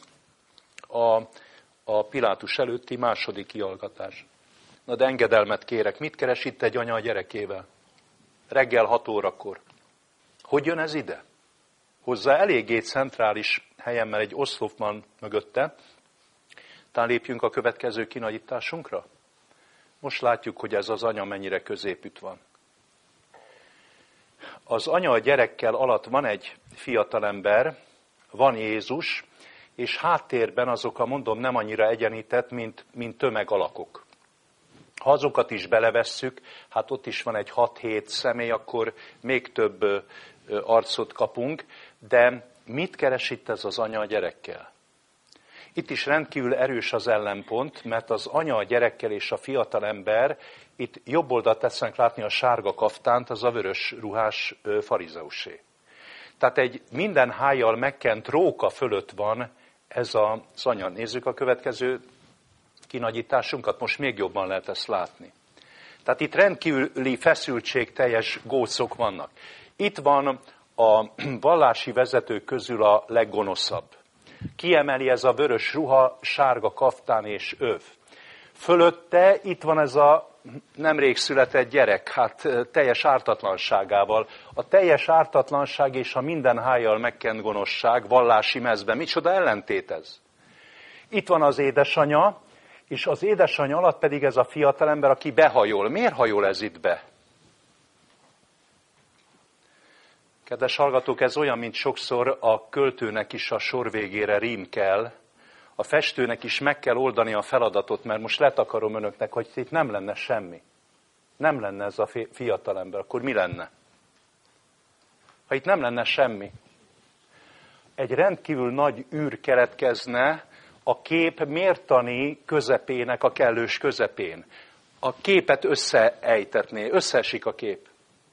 a Pilátus előtti második kihallgatás. Na de engedelmet kérek, mit keres itt egy anya a gyerekével? Reggel 6 órakor. Hogy jön ez ide? Hozzá eléggé centrális helyen, mert egy oszlop van mögötte. Talán lépjünk a következő kinagyításunkra? Most látjuk, hogy ez az anya mennyire középütt van. Az anya a gyerekkel alatt van egy fiatalember, van Jézus, és háttérben azok mondom, nem annyira egyenített, mint tömegalakok. Ha azokat is belevesszük, hát ott is van egy 6-7 személy, akkor még több arcot kapunk, de mit keres itt ez az anya a gyerekkel? Itt is rendkívül erős az ellenpont, mert az anya a gyerekkel és a fiatalember, itt jobb oldalt tetszenek látni a sárga kaftánt, az a vörös ruhás farizeusé. Tehát egy minden hájjal megkent róka fölött van ez az anya. Nézzük a következő kinagyításunkat, most még jobban lehet ezt látni. Tehát itt rendkívüli feszültségteljes gócok vannak. Itt van a vallási vezetők közül a leggonoszabb. Kiemeli ez a vörös ruha, sárga kaftán és öv. Fölötte itt van ez a nemrég született gyerek, hát teljes ártatlanságával. A teljes ártatlanság és a minden hájjal megkent gonoszság vallási mezben. Micsoda ellentét ez? Itt van az édesanya, és az édesanya alatt pedig ez a fiatalember, aki behajol. Miért hajol ez itt be? Kedves hallgatók, ez olyan, mint sokszor a költőnek is a sor végére rím kell, a festőnek is meg kell oldani a feladatot, mert most letakarom önöknek, hogy itt nem lenne semmi. Nem lenne ez a fiatalember, akkor mi lenne? Ha itt nem lenne semmi. Egy rendkívül nagy űr keletkezne a kép mértani közepének a kellős közepén. A képet összeejtetné, összeesik a kép.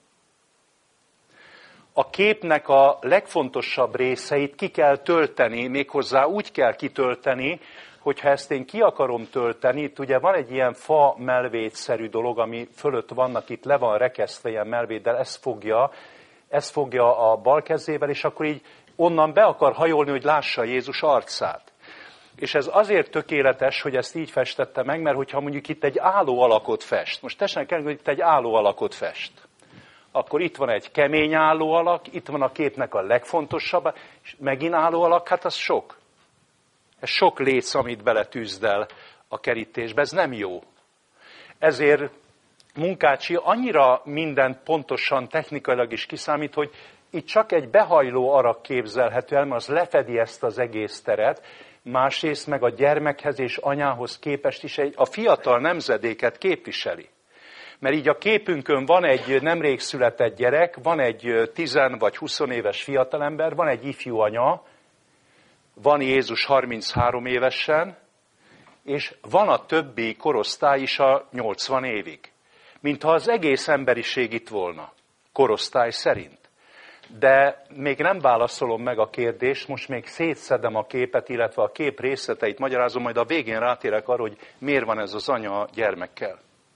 A képnek a legfontosabb részeit ki kell tölteni, méghozzá úgy kell kitölteni, hogyha ezt én ki akarom tölteni, itt ugye van egy ilyen fa melvédszerű dolog, ami fölött vannak, itt le van rekesztve ilyen melvéddel, ezt fogja a bal kezével, és akkor így onnan be akar hajolni, hogy lássa Jézus arcát. És ez azért tökéletes, hogy ezt így festette meg, mert hogyha mondjuk itt egy álló alakot fest, most tessenek el, hogy itt egy álló alakot fest, akkor itt van egy kemény álló alak, itt van a képnek a legfontosabb, és megint álló alak, hát az sok. Ez sok léc, amit beletűzdel a kerítésbe, ez nem jó. Ezért Munkácsi annyira mindent pontosan, technikailag is kiszámít, hogy itt csak egy behajló arak képzelhető el, mert az lefedi ezt az egész teret, másrészt meg a gyermekhez és anyához képest is a fiatal nemzedéket képviseli. Mert így a képünkön van egy nemrég született gyerek, van egy 10 vagy 20 éves fiatalember, van egy ifjú anya, van Jézus 33 évesen, és van a többi korosztály is a 80 évig. Mintha az egész emberiség itt volna, korosztály szerint. De még nem válaszolom meg a kérdést, most még szétszedem a képet, illetve a kép részleteit magyarázom, majd a végén rátérek arra, hogy miért van ez az anya a gyermekkel.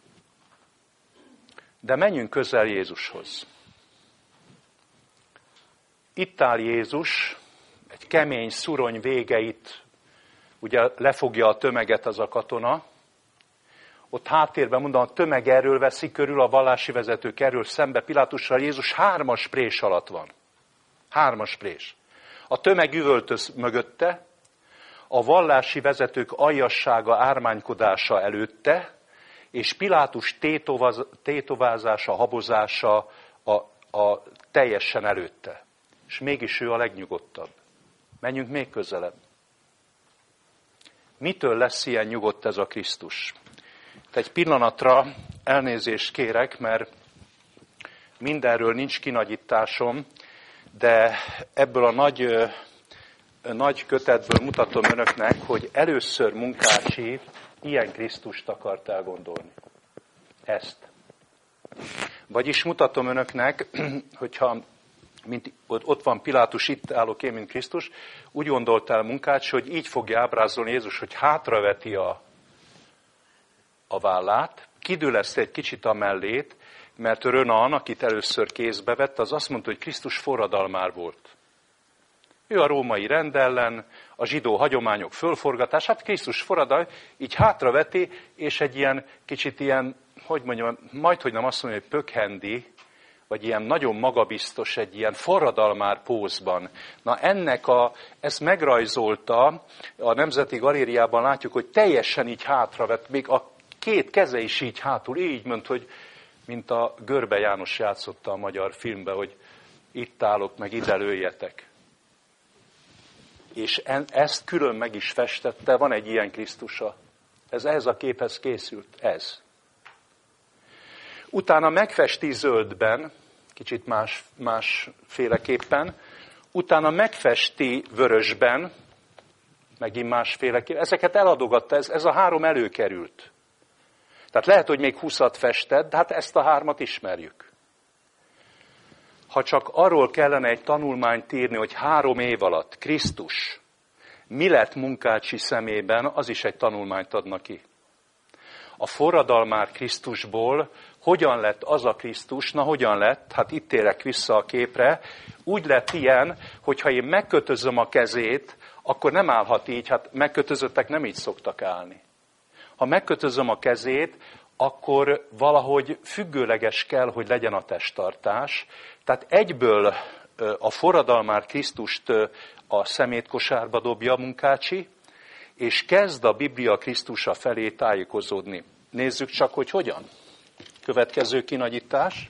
De menjünk közel Jézushoz. Itt áll Jézus, egy kemény szurony végeit, ugye lefogja a tömeget az a katona. Ott háttérben mondom, a tömeg erről veszi körül, a vallási vezetők erről szembe Pilátussal. Jézus 3 prés alatt van. 3 prés. A tömeg üvöltöz mögötte, a vallási vezetők aljassága, ármánykodása előtte, és Pilátus tétovázása, habozása a teljesen előtte. És mégis ő a legnyugodtabb. Menjünk még közelebb. Mitől lesz ilyen nyugodt ez a Krisztus? Egy pillanatra elnézést kérek, mert mindenről nincs kinagyításom, de ebből a nagy nagy kötetből mutatom önöknek, hogy először Munkácsi ilyen Krisztust akart elgondolni. Ezt. Vagyis mutatom önöknek, hogyha mint ott van Pilátus, itt állok én, mint Krisztus, úgy gondolt el Munkácsi, hogy így fogja ábrázolni Jézus, hogy hátraveti a vállát, kidüleszti egy kicsit a mellét, mert Renan, akit először kézbe vett, az azt mondta, hogy Krisztus forradalmár volt. Ő a római rend ellen, a zsidó hagyományok fölforgatását, Krisztus forradalmár, így hátraveti, és egy ilyen kicsit ilyen, hogy mondjam, majdhogy nem azt mondja, hogy pökhendi, vagy ilyen nagyon magabiztos, egy ilyen forradalmár pózban. Na ezt megrajzolta, a Nemzeti Galériában látjuk, hogy teljesen így hátravett, még a két keze is így hátul, így ment, hogy mint a Görbe János játszotta a magyar filmben, hogy itt állok, meg ide lőjetek. És ezt külön meg is festette, van egy ilyen Krisztusa. Ez ehhez a képhez készült, ez. Utána megfesti zöldben, kicsit másféleképpen, utána megfesti vörösben, megint másféleképpen. Ezeket eladogatta, ez a három előkerült. Tehát lehet, hogy még 20-at festett, de hát ezt a hármat ismerjük. Ha csak arról kellene egy tanulmányt írni, hogy 3 év alatt Krisztus mi lett Munkácsi szemében, az is egy tanulmányt adna ki. A forradalmár Krisztusból hogyan lett az a Krisztus, na hogyan lett, hát itt térek vissza a képre, úgy lett ilyen, hogyha én megkötözöm a kezét, akkor nem állhat így, hát megkötözöttek nem így szoktak állni. Ha megkötözöm a kezét, akkor valahogy függőleges kell, hogy legyen a testtartás. Tehát egyből a forradalmár Krisztust a szemétkosárba dobja Munkácsi, és kezd a Biblia Krisztusa felé tájékozódni. Nézzük csak, hogy hogyan. Következő kinagyítás.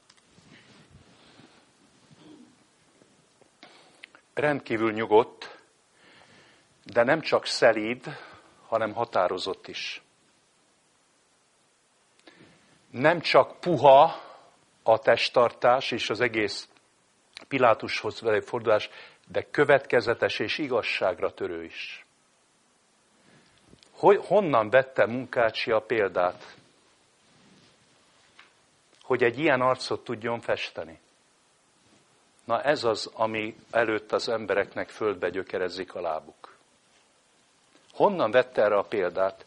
Rendkívül nyugodt, de nem csak szelíd, hanem határozott is. Nem csak puha a testtartás és az egész Pilátushoz való fordulás, de következetes és igazságra törő is. Honnan vette Munkácsi a példát, hogy egy ilyen arcot tudjon festeni? Na ez az, ami előtt az embereknek földbe gyökerezik a lábuk. Honnan vette erre a példát?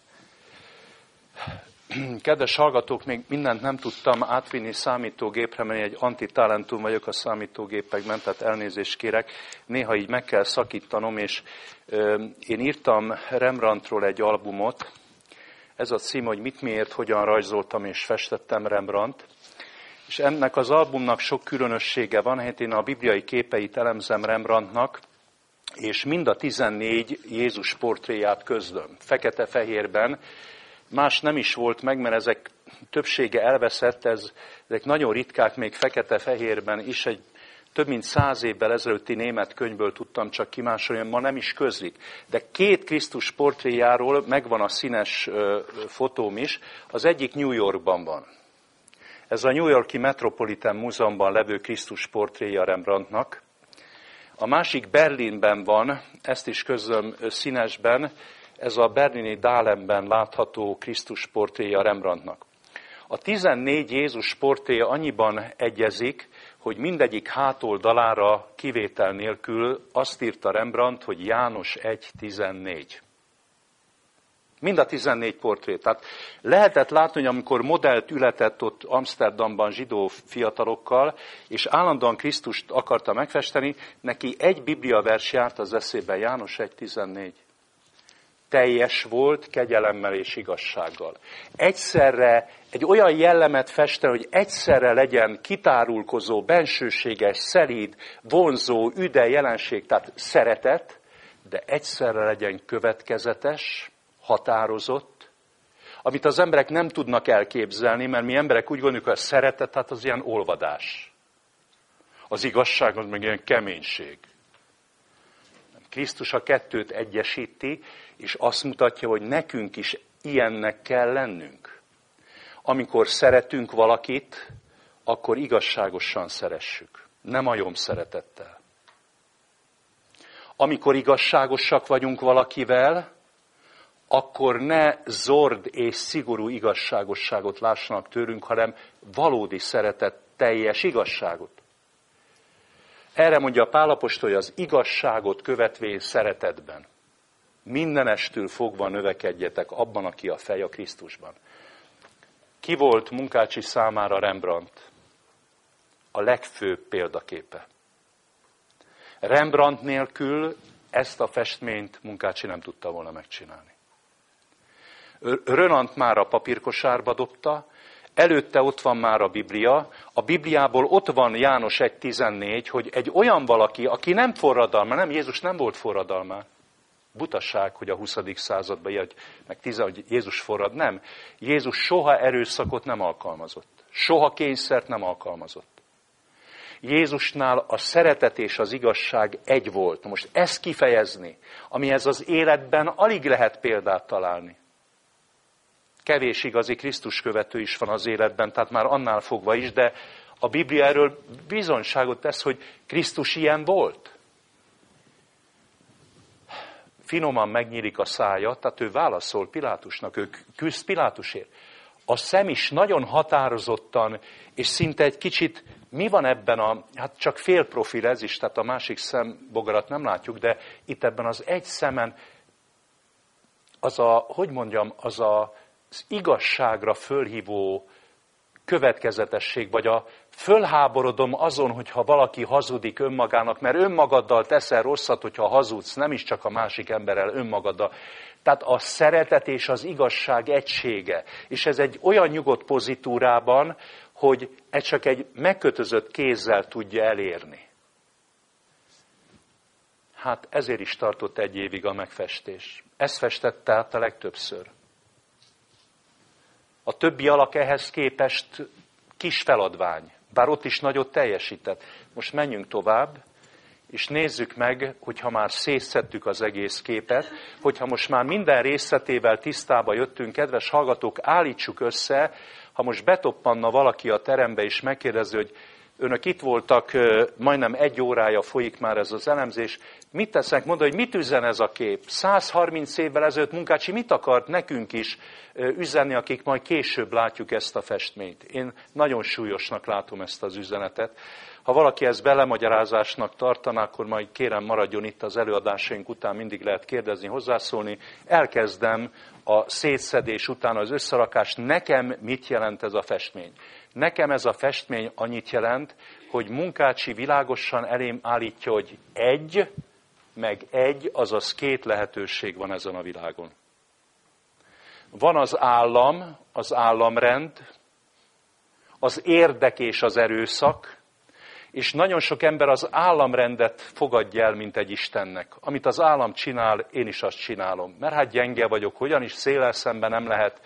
Kedves hallgatók, még mindent nem tudtam átvinni számítógépre, mert egy antitalentum vagyok a számítógépekben, tehát elnézést kérek. Néha így meg kell szakítanom, és én írtam Rembrandtról egy albumot. Ez a cím, hogy mit, miért, hogyan rajzoltam és festettem Rembrandt. És ennek az albumnak sok különössége van, hát én a bibliai képeit elemzem Rembrandtnak, és mind a 14 Jézus portréját közlöm, fekete-fehérben. Más nem is volt meg, mert ezek többsége elveszett, ezek nagyon ritkák, még fekete-fehérben is, egy több mint 100 évvel ezelőtti német könyvből tudtam csak kimásolni, ma nem is közlik. De 2 Krisztus portréjáról megvan a színes fotóm is, az egyik New Yorkban van. Ez a New York-i Metropolitan Múzeumban levő Krisztus portréja Rembrandtnak. A másik Berlinben van, ezt is közlöm színesben, ez a berlini Dahlemben látható Krisztus portréja Rembrandtnak. A 14 Jézus portréja annyiban egyezik, hogy mindegyik hátoldalára kivétel nélkül azt írta Rembrandt, hogy János 1.14. Mind a 14 portré. Tehát lehetett látni, hogy amikor modellt ületett ott Amsterdamban zsidó fiatalokkal, és állandóan Krisztust akarta megfesteni, neki egy bibliavers járt az eszébe, János 1.14. Teljes volt kegyelemmel és igazsággal. Egyszerre egy olyan jellemet festeni, hogy egyszerre legyen kitárulkozó, bensőséges, szelíd, vonzó, üde jelenség, tehát szeretet, de egyszerre legyen következetes, határozott, amit az emberek nem tudnak elképzelni, mert mi emberek úgy gondoljuk, hogy a szeretet, hát az ilyen olvadás. Az igazság az meg ilyen keménység. Krisztus a kettőt egyesíti, és azt mutatja, hogy nekünk is ilyennek kell lennünk. Amikor szeretünk valakit, akkor igazságosan szeressük, nem a jomszeretettel. amikor igazságosak vagyunk valakivel, akkor ne zord és szigorú igazságosságot lássanak tőlünk, hanem valódi szeretet, teljes igazságot. Erre mondja Pál apostol, hogy az igazságot követvén szeretetben. Mindenestől fogva növekedjetek abban, aki a fej, a Krisztusban. Ki volt Munkácsi számára Rembrandt? A legfőbb példaképe. Rembrandt nélkül ezt a festményt Munkácsi nem tudta volna megcsinálni. Rönant már a papírkosárba dobta, előtte ott van már a Biblia, a Bibliából ott van János 1.14, hogy egy olyan valaki, aki nem forradalmár, nem, Jézus nem volt forradalmár. Butaság, hogy a 20. században ilyen, meg 10, hogy Jézus forrad, nem. Jézus soha erőszakot nem alkalmazott. Soha kényszert nem alkalmazott. Jézusnál a szeretet és az igazság egy volt. Most ezt kifejezni, amihez az életben alig lehet példát találni. Kevés igazi Krisztus követő is van az életben, tehát már annál fogva is, de a Biblia erről bizonyságot tesz, hogy Krisztus ilyen volt. Finoman megnyílik a szája, tehát ő válaszol Pilátusnak, ő küzd Pilátusért. A szem is nagyon határozottan, és szinte egy kicsit, mi van ebben hát csak fél profil ez is, tehát a másik szembogarat nem látjuk, de itt ebben az egy szemen az igazságra fölhívó következetesség, vagy fölháborodom azon, hogyha valaki hazudik önmagának, mert önmagaddal teszel rosszat, hogyha hazudsz, nem is csak a másik emberrel, önmagaddal. Tehát a szeretet és az igazság egysége. És ez egy olyan nyugodt pozitúrában, hogy ez csak egy megkötözött kézzel tudja elérni. Hát ezért is tartott 1 évig a megfestés. Ezt festette át a legtöbbször. A többi alak ehhez képest kis feladvány, bár ott is nagyot teljesített. Most menjünk tovább, és nézzük meg, hogyha már szétszedtük az egész képet, hogyha most már minden részletével tisztába jöttünk, kedves hallgatók, állítsuk össze, ha most betoppanna valaki a terembe, és megkérdezi, hogy önök itt voltak, majdnem 1 órája folyik már ez az elemzés, mit tesznek, mondani, hogy mit üzen ez a kép? 130 évvel ezelőtt Munkácsi mit akart nekünk is üzenni, akik majd később látjuk ezt a festményt? Én nagyon súlyosnak látom ezt az üzenetet. Ha valaki ezt belemagyarázásnak tartaná, akkor majd kérem maradjon itt az előadásaink után, mindig lehet kérdezni, hozzászólni. Elkezdem a szétszedés után az összerakást. Nekem mit jelent ez a festmény? Nekem ez a festmény annyit jelent, hogy Munkácsi világosan elém állítja, hogy azaz 2 lehetőség van ezen a világon. Van az állam, az államrend, az érdek és az erőszak, és nagyon sok ember az államrendet fogadja el, mint egy Istennek. Amit az állam csinál, én is azt csinálom. Mert hát gyenge vagyok, hogyan is széllel szemben nem lehet.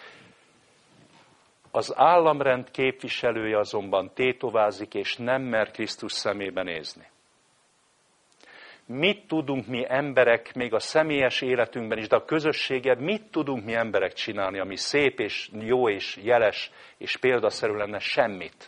Az államrend képviselője azonban tétovázik, és nem mer Krisztus szemébe nézni. Mit tudunk mi emberek, még a személyes életünkben is, de a közösséged, mit tudunk mi emberek csinálni, ami szép és jó és jeles és példaszerű lenne? Semmit.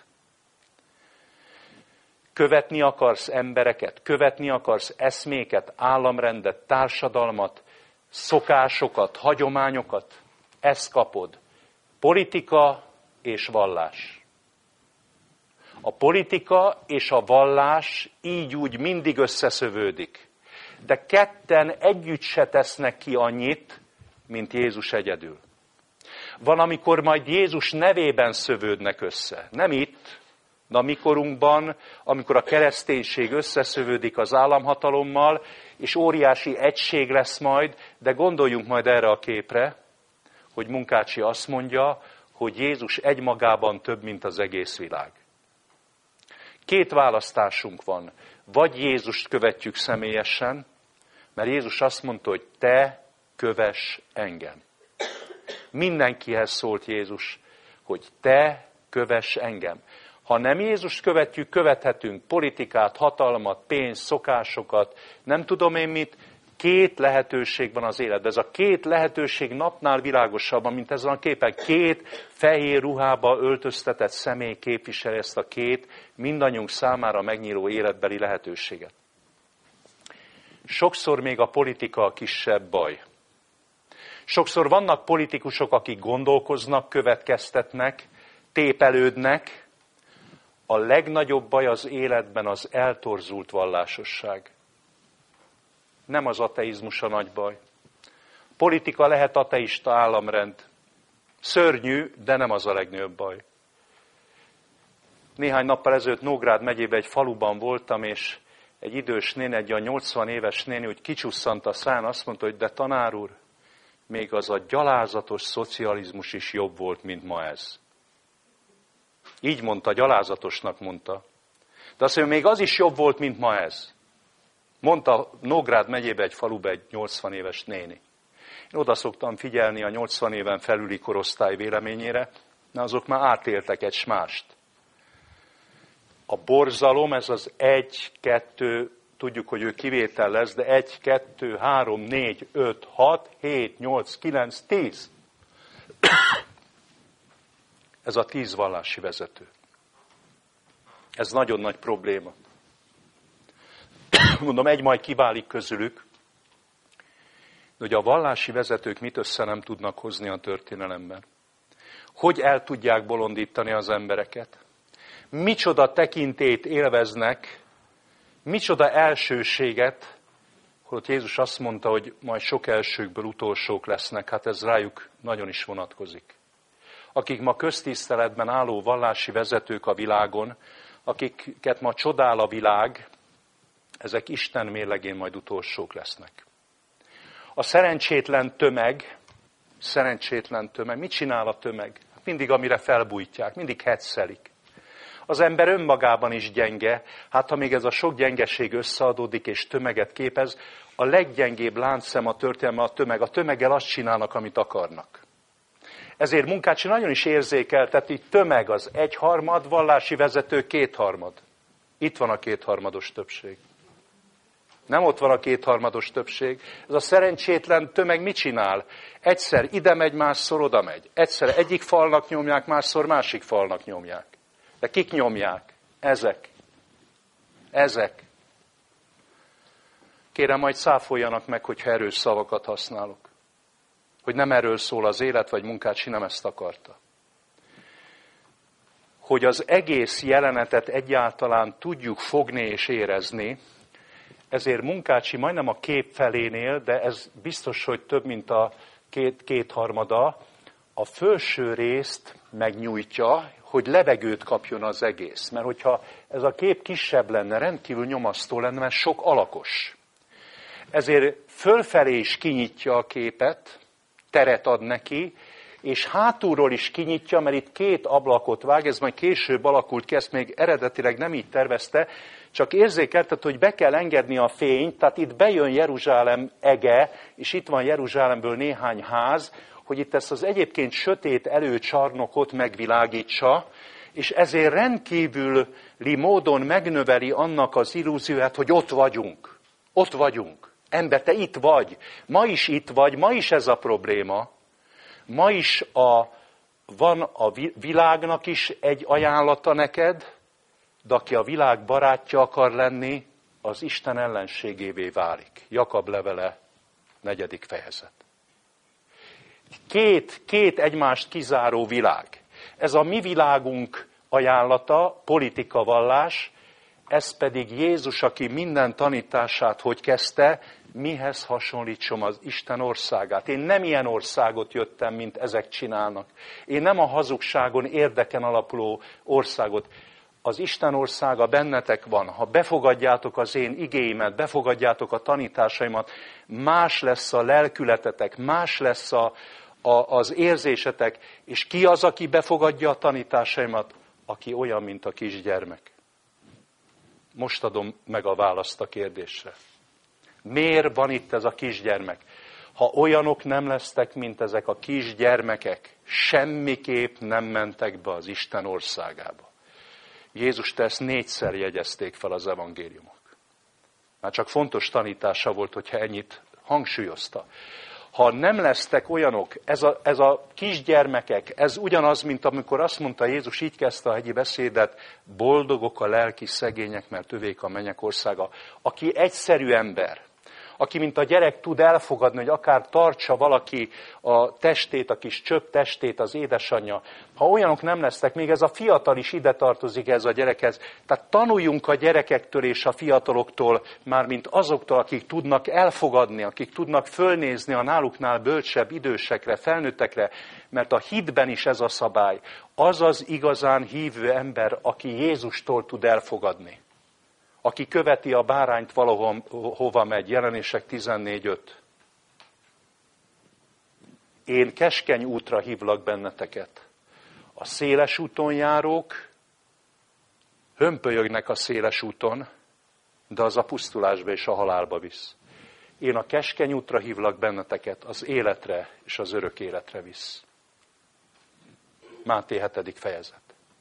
Követni akarsz embereket, követni akarsz eszméket, államrendet, társadalmat, szokásokat, hagyományokat? Ezt kapod. Politika és vallás. A politika és a vallás így úgy mindig összeszövődik. De ketten együtt se tesznek ki annyit, mint Jézus egyedül. Van, amikor majd Jézus nevében szövődnek össze. Nem itt, de a mikorunkban, amikor a kereszténység összeszövődik az államhatalommal, és óriási egység lesz majd, de gondoljunk majd erre a képre, hogy Munkácsi azt mondja, hogy Jézus egymagában több, mint az egész világ. 2 választásunk van. Vagy Jézust követjük személyesen, mert Jézus azt mondta, hogy te kövess engem. Mindenkihez szólt Jézus, hogy te kövess engem. Ha nem Jézust követjük, követhetünk politikát, hatalmat, pénzt, szokásokat, nem tudom én mit. 2 lehetőség van az életben. Ez a 2 lehetőség napnál világosabban, mint ezen a képen. 2 fehér ruhába öltöztetett személy képviseli ezt a 2 mindannyiunk számára megnyíló életbeli lehetőséget. Sokszor még a politika a kisebb baj. Sokszor vannak politikusok, akik gondolkoznak, következtetnek, tépelődnek. A legnagyobb baj az életben az eltorzult vallásosság. Nem az ateizmus a nagy baj. Politika lehet ateista államrend. Szörnyű, de nem az a legnagyobb baj. Néhány nappal ezelőtt Nógrád megyében egy faluban voltam, és egy idős néni, egy olyan 80 éves néni, úgy kicsusszant a szán, azt mondta, hogy de tanár úr, még az a gyalázatos szocializmus is jobb volt, mint ma ez. Így mondta, gyalázatosnak mondta. De azt mondja, még az is jobb volt, mint ma ez. Mondta Nógrád megyébe egy faluba egy 80 éves néni. Én oda szoktam figyelni a 80 éven felüli korosztály véleményére, de azok már átéltek egy mást. A borzalom, ez az 1, 2, tudjuk, hogy ő kivétel lesz, de 1, 2, 3, 4, 5, 6, 7, 8, 9, 10. Ez a 10 vallási vezető. Ez nagyon nagy probléma. Mondom, egy majd kiválik közülük, hogy a vallási vezetők mit össze nem tudnak hozni a történelemben. Hogy el tudják bolondítani az embereket? Micsoda tekintélyt élveznek, micsoda elsőséget, holott Jézus azt mondta, hogy majd sok elsőkből utolsók lesznek, hát ez rájuk nagyon is vonatkozik. Akik ma köztiszteletben álló vallási vezetők a világon, akiket ma csodál a világ, ezek Isten mérlegén majd utolsók lesznek. A szerencsétlen tömeg, mit csinál a tömeg? Mindig amire felbújtják, mindig hetszelik. Az ember önmagában is gyenge, hát ha még ez a sok gyengeség összeadódik és tömeget képez, a leggyengébb láncszem a történelme a tömeg. A tömeggel azt csinálnak, amit akarnak. Ezért Munkácsi nagyon is érzékelteti, tömeg az 1/3, vallási vezető 2/3. Itt van a 2/3 többség. Nem ott van a 2/3 többség. Ez a szerencsétlen tömeg mit csinál? Egyszer ide megy, másszor oda megy. Egyszer egyik falnak nyomják, másszor másik falnak nyomják. De kik nyomják? Ezek. Kérem, majd száfoljanak meg, hogyha erős szavakat használok. Hogy nem erről szól az élet, vagy Munkácsi nem ezt akarta. Hogy az egész jelenetet egyáltalán tudjuk fogni és érezni, ezért Munkácsi majdnem a kép felénél, de ez biztos, hogy több, mint a 2/3, a felső részt megnyújtja, hogy levegőt kapjon az egész. Mert hogyha ez a kép kisebb lenne, rendkívül nyomasztó lenne, mert sok alakos. Ezért fölfelé is kinyitja a képet, teret ad neki, és hátulról is kinyitja, mert itt 2 ablakot vág, ez majd később alakult ki, ezt még eredetileg nem így tervezte, csak érzékeltet, hogy be kell engedni a fényt, tehát itt bejön Jeruzsálem ege, és itt van Jeruzsálemből néhány ház, hogy itt ezt az egyébként sötét előcsarnokot megvilágítsa, és ezért rendkívüli módon megnöveli annak az illúzióját, hogy ott vagyunk. Ott vagyunk. Ember, te itt vagy. Ma is itt vagy, ma is ez a probléma. Ma is van a világnak is egy ajánlata neked, de aki a világ barátja akar lenni, az Isten ellenségévé válik. Jakab levele, 4. fejezet. Két egymást kizáró világ. Ez a mi világunk ajánlata, politika, vallás, ez pedig Jézus, aki minden tanítását hogy kezdte, mihez hasonlítsam az Isten országát. Én nem ilyen országot jöttem, mint ezek csinálnak. Én nem a hazugságon, érdeken alapuló országot. Az Isten országa bennetek van. Ha befogadjátok az én igéimet, befogadjátok a tanításaimat, más lesz a lelkületetek, más lesz az érzésetek. És ki az, aki befogadja a tanításaimat? Aki olyan, mint a kisgyermek. Most adom meg a választ a kérdésre. Miért van itt ez a kisgyermek? Ha olyanok nem lesztek, mint ezek a kisgyermekek, semmiképp nem mentek be az Isten országába. Jézus ezt 4-szer jegyezték fel az evangéliumok. Már csak fontos tanítása volt, hogyha ennyit hangsúlyozta. Ha nem lesztek olyanok, ez a kisgyermekek, ez ugyanaz, mint amikor azt mondta Jézus, így kezdte a hegyi beszédet, boldogok a lelki szegények, mert övék a mennyek országa. Aki egyszerű ember, aki mint a gyerek tud elfogadni, hogy akár tartsa valaki a testét, a kis csöpp testét, az édesanyja. Ha olyanok nem lesznek, még ez a fiatal is ide tartozik ez a gyerekhez. Tehát tanuljunk a gyerekektől és a fiataloktól, mármint azoktól, akik tudnak elfogadni, akik tudnak fölnézni a náluknál bölcsebb idősekre, felnőttekre, mert a hitben is ez a szabály. Az az igazán hívő ember, aki Jézustól tud elfogadni. Aki követi a bárányt valahova megy, Jelenések 14.5. Én keskeny útra hívlak benneteket. A széles úton járók hömpölyögnek a széles úton, de az a pusztulásba és a halálba visz. Én a keskeny útra hívlak benneteket, az életre és az örök életre visz. Máté 7. fejezet.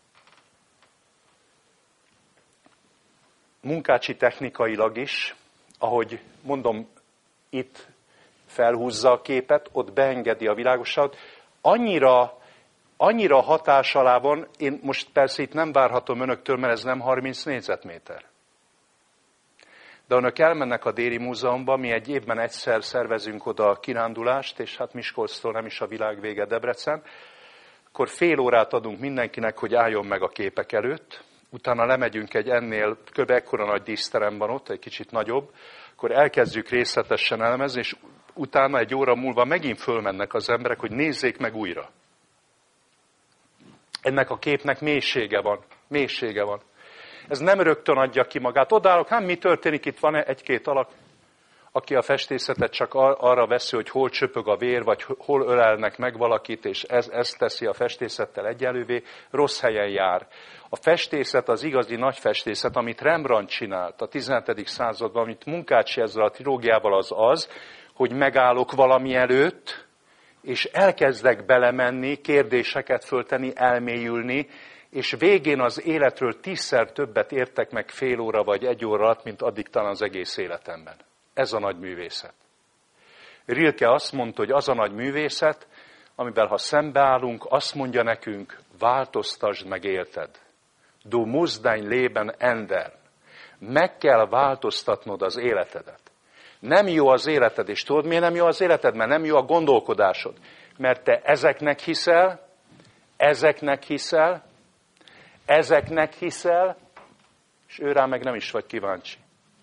Munkácsi technikailag is, ahogy mondom, itt felhúzza a képet, ott beengedi a világosságot, annyira hatás alá van, én most persze itt nem várhatom önöktől, mert ez nem 30 négyzetméter. De önök elmennek a Déri Múzeumba, mi egy évben egyszer szervezünk oda kirándulást, és hát Miskolctól nem is a világ vége Debrecen, akkor fél órát adunk mindenkinek, hogy álljon meg a képek előtt, utána lemegyünk egy ennél kb. Ekkora nagy díszterem van ott, egy kicsit nagyobb, akkor elkezdjük részletesen elemezni, és utána egy óra múlva megint fölmennek az emberek, hogy nézzék meg újra. Ennek a képnek mélysége van. Ez nem rögtön adja ki magát. Odállok, hát mi történik, itt van egy-két alak, aki a festészetet csak arra veszi, hogy hol csöpög a vér, vagy hol ölelnek meg valakit, és ez teszi a festészettel egyenlővé, rossz helyen jár. A festészet, az igazi nagy festészet, amit Rembrandt csinált a 17. században, amit Munkácsi ezzel a trilógiával az, hogy megállok valami előtt, és elkezdek belemenni, kérdéseket föltenni, elmélyülni, és végén az életről 10-szer többet értek meg fél óra vagy egy óra alatt, mint addig talán az egész életemben. Ez a nagy művészet. Rilke azt mondta, hogy az a nagy művészet, amivel ha szembeállunk, azt mondja nekünk, változtasd meg élted. Du musst dein Leben ändern. Meg kell változtatnod az életedet. Nem jó az életed, és tudod, miért nem jó az életed? Mert nem jó a gondolkodásod. Mert te ezeknek hiszel, és őrá meg nem is vagy kíváncsi.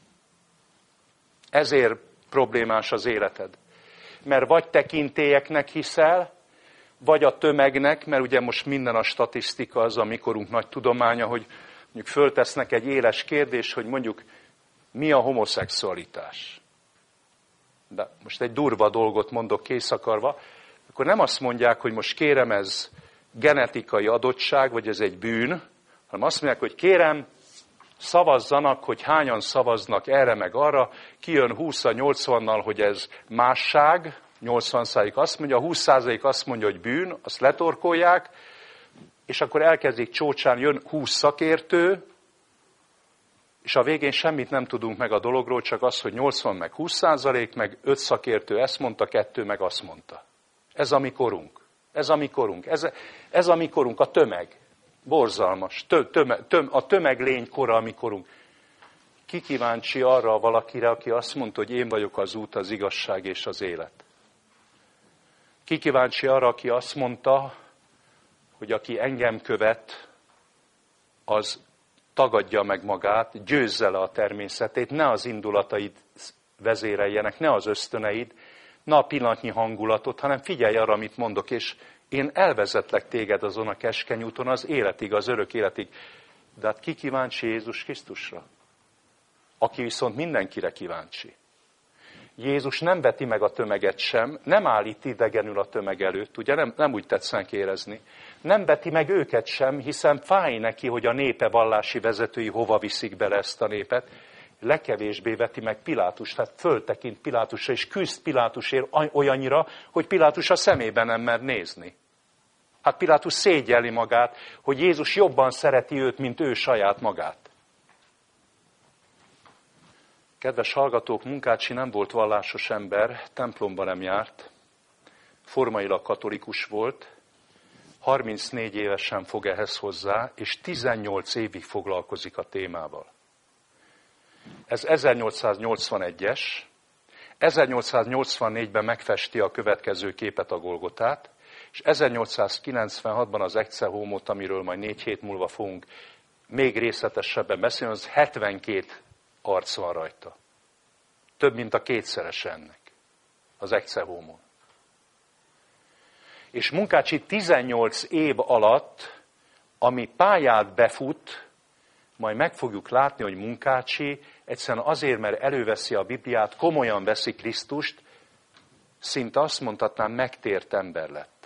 Ezért problémás az életed. Mert vagy tekintélyeknek hiszel, vagy a tömegnek, mert ugye most minden a statisztika, az a mikorunk nagy tudománya, hogy mondjuk föltesznek egy éles kérdés, hogy mondjuk mi a homoszexualitás. De most egy durva dolgot mondok kész akarva, akkor nem azt mondják, hogy most kérem ez genetikai adottság, vagy ez egy bűn, hanem azt mondják, hogy kérem, szavazzanak, hogy hányan szavaznak erre meg arra, kijön 20-80-nal, hogy ez másság, 80% azt mondja, 20% azt mondja, hogy bűn, azt letorkolják, és akkor elkezdik csócsán, jön 20 szakértő, és a végén semmit nem tudunk meg a dologról, csak az, hogy 80 meg 20%, meg 5 szakértő ezt mondta, 2 meg azt mondta. Ez a mi korunk. Ez a mi korunk, a tömeg. Borzalmas. A tömeg lénykora a mi korunk. Ki kíváncsi arra valakire, aki azt mondta, hogy én vagyok az út, az igazság és az élet? Ki kíváncsi arra, aki azt mondta, hogy aki engem követ, az tagadja meg magát, győzze le a természetét, ne az indulataid vezéreljenek, ne az ösztöneid, ne a pillanatnyi hangulatot, hanem figyelj arra, amit mondok, és én elvezetlek téged azon a keskeny úton az életig, az örök életig. De hát ki kíváncsi Jézus Krisztusra? Aki viszont mindenkire kíváncsi. Jézus nem veti meg a tömeget sem, nem állít idegenül a tömeg előtt, ugye nem úgy tetszenek érezni. Nem veti meg őket sem, hiszen fáj neki, hogy a népe vallási vezetői hova viszik bele ezt a népet. Legkevésbé veti meg Pilátus, tehát föltekint Pilátusra, és küzd Pilátusért olyannyira, hogy Pilátus a szemében nem mer nézni. Hát Pilátus szégyelli magát, hogy Jézus jobban szereti őt, mint ő saját magát. Kedves hallgatók, Munkácsi nem volt vallásos ember, templomba nem járt, formailag katolikus volt, 34 évesen fog ehhez hozzá, és 18 évig foglalkozik a témával. Ez 1881-es, 1884-ben megfesti a következő képet, a Golgotát, és 1896-ban az Ecce Homót, amiről majd 4 hét múlva fogunk még részletesebben beszélni, az 72 arc van rajta. Több, mint a kétszeres ennek, az Ecce Homon. És Munkácsi 18 év alatt, ami pályát befut, majd meg fogjuk látni, hogy Munkácsi egyszerűen azért, mert előveszi a Bibliát, komolyan veszi Krisztust, szinte azt mondhatnám, megtért ember lett.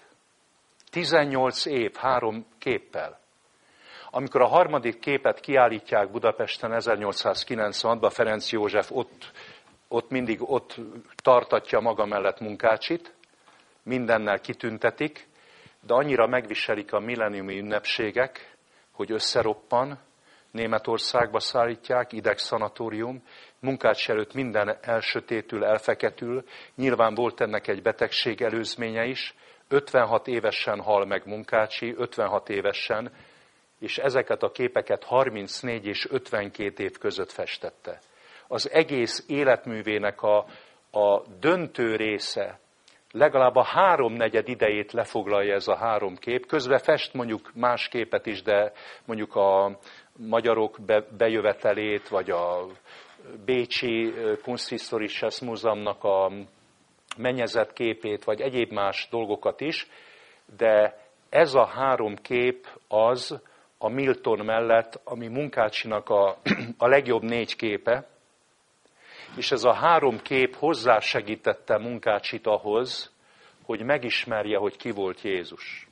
18 év, 3 képpel. Amikor a harmadik képet kiállítják Budapesten 1896-ban, Ferenc József ott mindig tartatja maga mellett Munkácsit, mindennel kitüntetik, de annyira megviselik a milleniumi ünnepségek, hogy összeroppan, Németországba szállítják, idegszanatórium, Munkácsi előtt minden elsötétül, elfeketül, nyilván volt ennek egy betegség előzménye is, 56 évesen hal meg Munkácsi, 56 évesen, és ezeket a képeket 34 és 52 év között festette. Az egész életművének a döntő része, legalább a 3/4 idejét lefoglalja ez a 3 kép. Közben fest mondjuk más képet is, de mondjuk a magyarok bejövetelét, vagy a Bécsi Kunsthistorisches Múzeumnak a mennyezett képét, vagy egyéb más dolgokat is, de ez a 3 kép az a Milton mellett, ami Munkácsinak a legjobb 4 képe, és ez a 3 kép hozzásegítette Munkácsit ahhoz, hogy megismerje, hogy ki volt Jézus.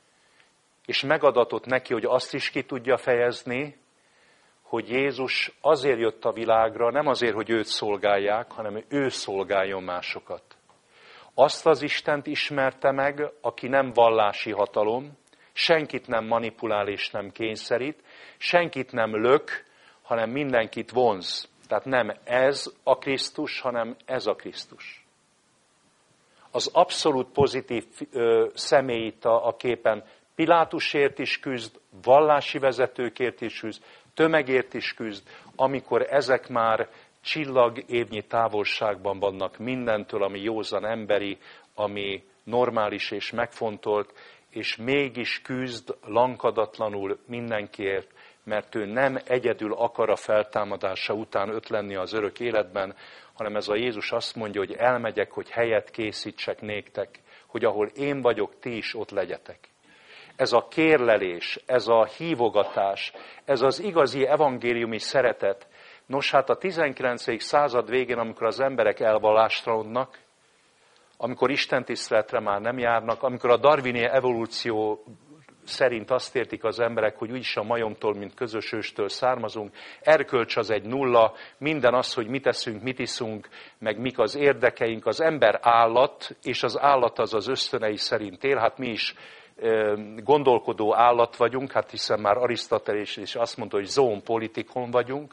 És megadatott neki, hogy azt is ki tudja fejezni, hogy Jézus azért jött a világra, nem azért, hogy őt szolgálják, hanem ő szolgáljon másokat. Azt az Istent ismerte meg, aki nem vallási hatalom, senkit nem manipulál és nem kényszerít, senkit nem lök, hanem mindenkit vonz. Tehát nem ez a Krisztus, hanem ez a Krisztus. Az abszolút pozitív személy itt a képen Pilátusért is küzd, vallási vezetőkért is küzd, tömegért is küzd, amikor ezek már csillagévnyi távolságban vannak mindentől, ami józan emberi, ami normális és megfontolt, és mégis küzd lankadatlanul mindenkiért, mert ő nem egyedül akar a feltámadása után ott lenni az örök életben, hanem ez a Jézus azt mondja, hogy elmegyek, hogy helyet készítsek néktek, hogy ahol én vagyok, ti is ott legyetek. Ez a kérlelés, ez a hívogatás, ez az igazi evangéliumi szeretet. Nos, hát a 19. század végén, amikor az emberek elvallástalanodnak, amikor istentiszteletre már nem járnak, amikor a darwini evolúció szerint azt értik az emberek, hogy úgyis a majomtól, mint közös őstől származunk, erkölcs az egy nulla, minden az, hogy mit eszünk, mit iszunk, meg mik az érdekeink, az ember állat, és az állat az az ösztönei szerint él, hát mi is gondolkodó állat vagyunk, hát hiszen már Arisztotelész is azt mondta, hogy zoon politikon vagyunk,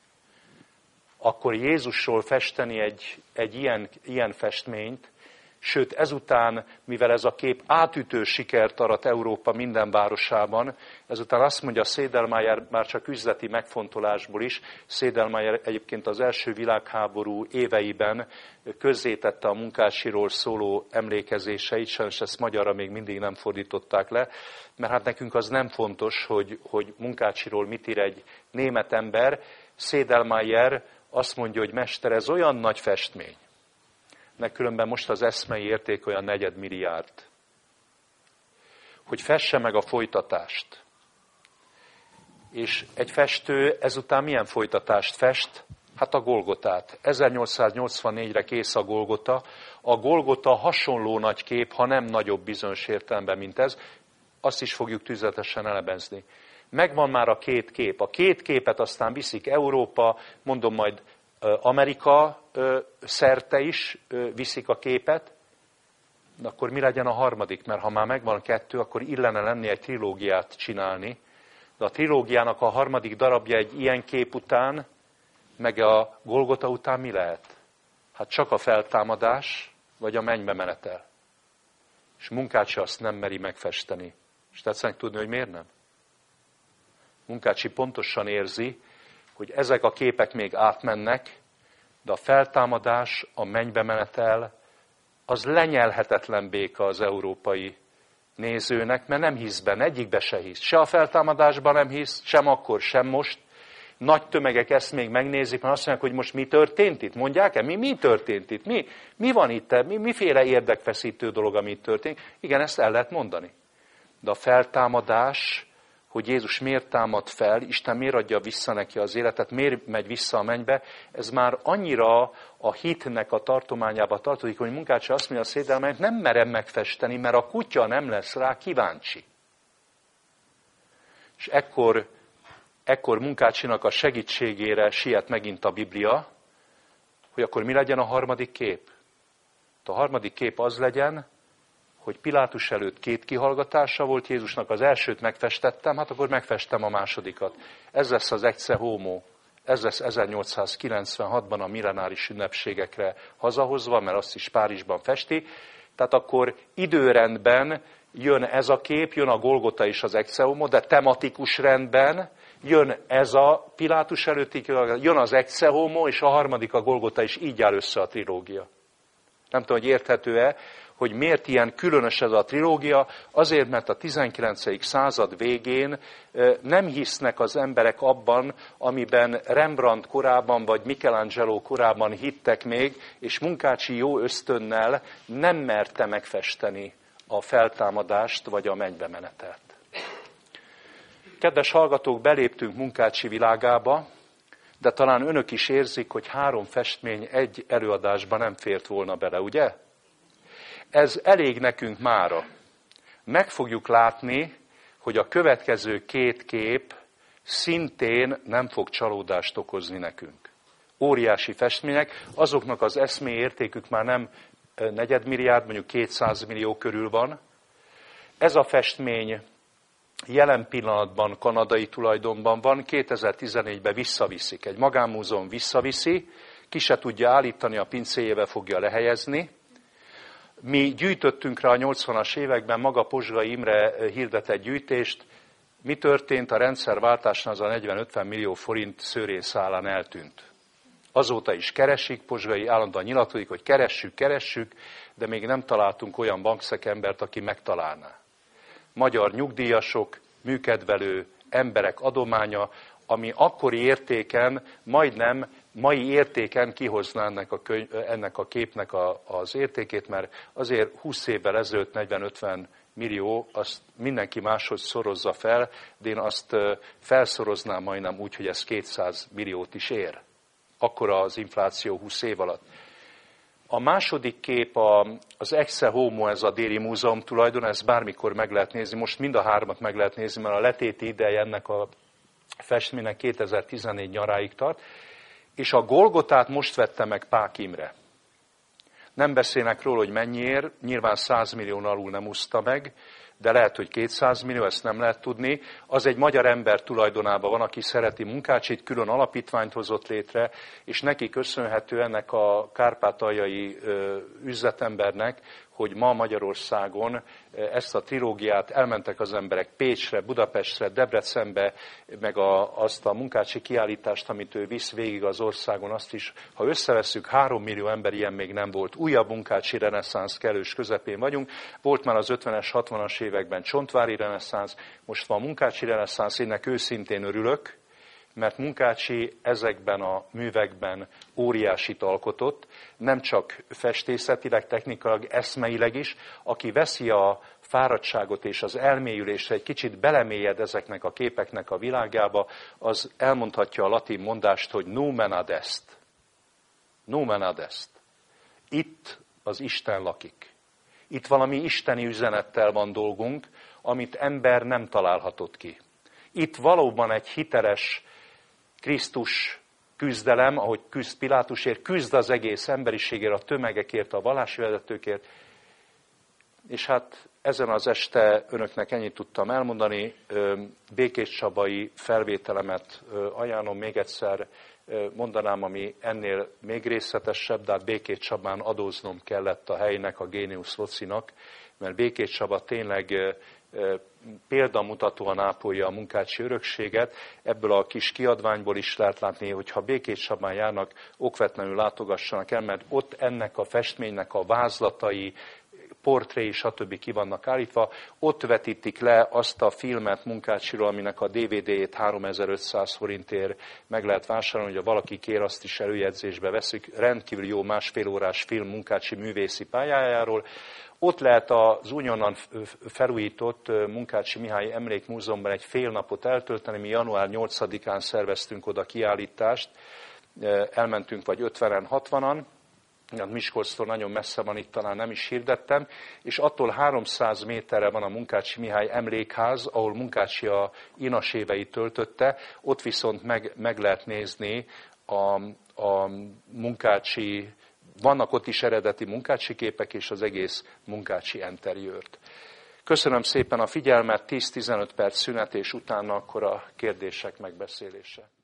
akkor Jézusról festeni egy ilyen festményt, sőt ezután, mivel ez a kép átütő sikert arat Európa minden városában, ezután azt mondja Sedlmayr, már csak üzleti megfontolásból is, Sedlmayr egyébként az első világháború éveiben közzétette a Munkácsiról szóló emlékezéseit, sajnos ezt magyarra még mindig nem fordították le, mert hát nekünk az nem fontos, hogy Munkácsiról mit ír egy német ember. Sedlmayr azt mondja, hogy mester, ez olyan nagy festmény, meg különben most az eszmei érték olyan 4 milliárd, hogy fesse meg a folytatást. És egy festő ezután milyen folytatást fest? Hát a Golgotát. 1884-re kész a Golgota. A Golgota hasonló nagy kép, ha nem nagyobb bizonyos értelemben, mint ez. Azt is fogjuk tüzetesen elemezni. Megvan már a 2 kép. A 2 képet aztán viszik Európa, mondom majd Amerika szerte is viszik a képet, de akkor mi legyen a harmadik? Mert ha már megvan 2, akkor illene lenni egy trilógiát csinálni. De a trilógiának a harmadik darabja egy ilyen kép után, meg a Golgota után mi lehet? Hát csak a feltámadás, vagy a mennybe menetel. És Munkácsi azt nem meri megfesteni. És tetszenek tudni, hogy miért nem? Munkácsi pontosan érzi, hogy ezek a képek még átmennek, de a feltámadás, a mennybe menetel, az lenyelhetetlen béka az európai nézőnek, mert nem hisz benne, egyikbe se hisz. Se a feltámadásban nem hisz, sem akkor, sem most. Nagy tömegek ezt még megnézik, mert azt mondják, hogy most mi történt itt? Mondják-e? Mi történt itt? Mi van itt? Miféle érdekfeszítő dolog, ami itt történik? Igen, ezt el lehet mondani. De a feltámadás, hogy Jézus miért támad fel, Isten miért adja vissza neki az életet, miért megy vissza a mennybe, ez már annyira a hitnek a tartományába tartozik, hogy Munkácsi azt mondja a szédelmeit, nem merem megfesteni, mert a kutya nem lesz rá kíváncsi. És ekkor Munkácsinak a segítségére siet megint a Biblia, hogy akkor mi legyen a harmadik kép. A harmadik kép az legyen, hogy Pilátus előtt 2 kihallgatása volt Jézusnak, az elsőt megfestettem, hát akkor megfestem a másodikat. Ez lesz az Ecce Homo, ez lesz 1896-ban a millenáris ünnepségekre hazahozva, mert azt is Párizsban festi. Tehát akkor időrendben jön ez a kép, jön a Golgota és az Ecce Homo, de tematikus rendben jön ez a Pilátus előtti, jön az Ecce Homo, és a harmadik a Golgota, és így áll össze a trilógia. Nem tudom, hogy érthető-e, hogy miért ilyen különös ez a trilógia, azért, mert a 19. század végén nem hisznek az emberek abban, amiben Rembrandt korában, vagy Michelangelo korában hittek még, és Munkácsi jó ösztönnel nem merte megfesteni a feltámadást, vagy a mennybe menetelt. Kedves hallgatók, beléptünk Munkácsi világába, de talán önök is érzik, hogy 3 festmény egy előadásban nem fért volna bele, ugye? Ez elég nekünk mára. Meg fogjuk látni, hogy a következő 2 kép szintén nem fog csalódást okozni nekünk. Óriási festmények, azoknak az eszmei értékük már nem negyedmilliárd, mondjuk 200 millió körül van. Ez a festmény jelen pillanatban kanadai tulajdonban van, 2014-ben visszaviszik. Egy magánmúzeum visszaviszi, ki se tudja állítani, a pincéjébe fogja lehelyezni. Mi gyűjtöttünk rá a 80-as években, maga Pozsgai Imre hirdetett gyűjtést. Mi történt? A rendszerváltásnál az a 40-50 millió forint szőrényszálán eltűnt. Azóta is keresik, Pozsgai állandóan nyilatkozik, hogy keressük, de még nem találtunk olyan bankszakembert, aki megtalálná. Magyar nyugdíjasok, műkedvelő emberek adománya, ami akkori értéken, majdnem mai értéken kihozná ennek a képnek az értékét, mert azért 20 évvel ezelőtt 40-50 millió, azt mindenki máshoz szorozza fel, de én azt felszoroznám majdnem úgy, hogy ez 200 milliót is ér. Akkora az infláció 20 év alatt. A második kép az Ecce Homo, ez a Déli Múzeum tulajdon, ezt bármikor meg lehet nézni, most mind a 3-at meg lehet nézni, mert a letéti ideje ennek a festménynek 2014 nyaráig tart, és a Golgotát most vette meg Pák Imre. Nem beszélnek róla, hogy mennyiért, nyilván 100 millió alul nem úszta meg, de lehet, hogy 200 millió, ezt nem lehet tudni. Az egy magyar ember tulajdonában van, aki szereti Munkácsit, külön alapítványt hozott létre, és neki köszönhető ennek a kárpátaljai üzletembernek, hogy ma Magyarországon ezt a trilógiát elmentek az emberek Pécsre, Budapestre, Debrecenbe, meg azt a Munkácsi kiállítást, amit ő visz végig az országon, azt is, ha összevesszük, 3 millió ember ilyen még nem volt. Újabb Munkácsi reneszánsz kellős közepén vagyunk. Volt már az 50-es, 60-as években Csontvári reneszánsz, most van Munkácsi reneszánsz, én őszintén örülök, mert Munkácsi ezekben a művekben óriásit alkotott, nem csak festészetileg, technikailag, eszmeileg is, aki veszi a fáradtságot és az elmélyülést, egy kicsit belemélyed ezeknek a képeknek a világába, az elmondhatja a latin mondást, hogy numen ad est. Numen ad est. Itt az Isten lakik. Itt valami isteni üzenettel van dolgunk, amit ember nem találhatott ki. Itt valóban egy hiteles Krisztus küzdelem, ahogy küzd Pilátusért, küzd az egész emberiségért, a tömegekért, a vallási vezetőkért. És hát ezen az este önöknek ennyit tudtam elmondani. Békés Csabai felvételemet ajánlom még egyszer, mondanám, ami ennél még részletesebb, de hát Békés Csabán adóznom kellett a helynek, a Génius Locinak, mert Békés Csaba tényleg példamutatóan ápolja a munkácsi örökséget. Ebből a kis kiadványból is lehet látni, hogy ha Békéscsabán járnak, okvetlenül látogassanak el, mert ott ennek a festménynek a vázlatai, portré, stb. Ki vannak állítva. Ott vetítik le azt a filmet Munkácsiról, aminek a DVD-jét 3500 forintért meg lehet vásárolni, hogy valaki kér, azt is előjegyzésbe veszük. Rendkívül jó másfél órás film Munkácsi művészi pályájáról. Ott lehet az újonnan felújított Munkácsi Mihály Emlékmúzeumban egy fél napot eltölteni. Mi január 8-án szerveztünk oda kiállítást, elmentünk vagy 50-en, 60-an, Miskolctól nagyon messze van, itt talán nem is hirdettem, és attól 300 méterre van a Munkácsi Mihály Emlékház, ahol Munkácsi a inas éveit töltötte, ott viszont meg lehet nézni a Munkácsi, vannak ott is eredeti Munkácsi képek és az egész Munkácsi enteriőrt. Köszönöm szépen a figyelmet, 10-15 perc szünet, és utána akkor a kérdések megbeszélése.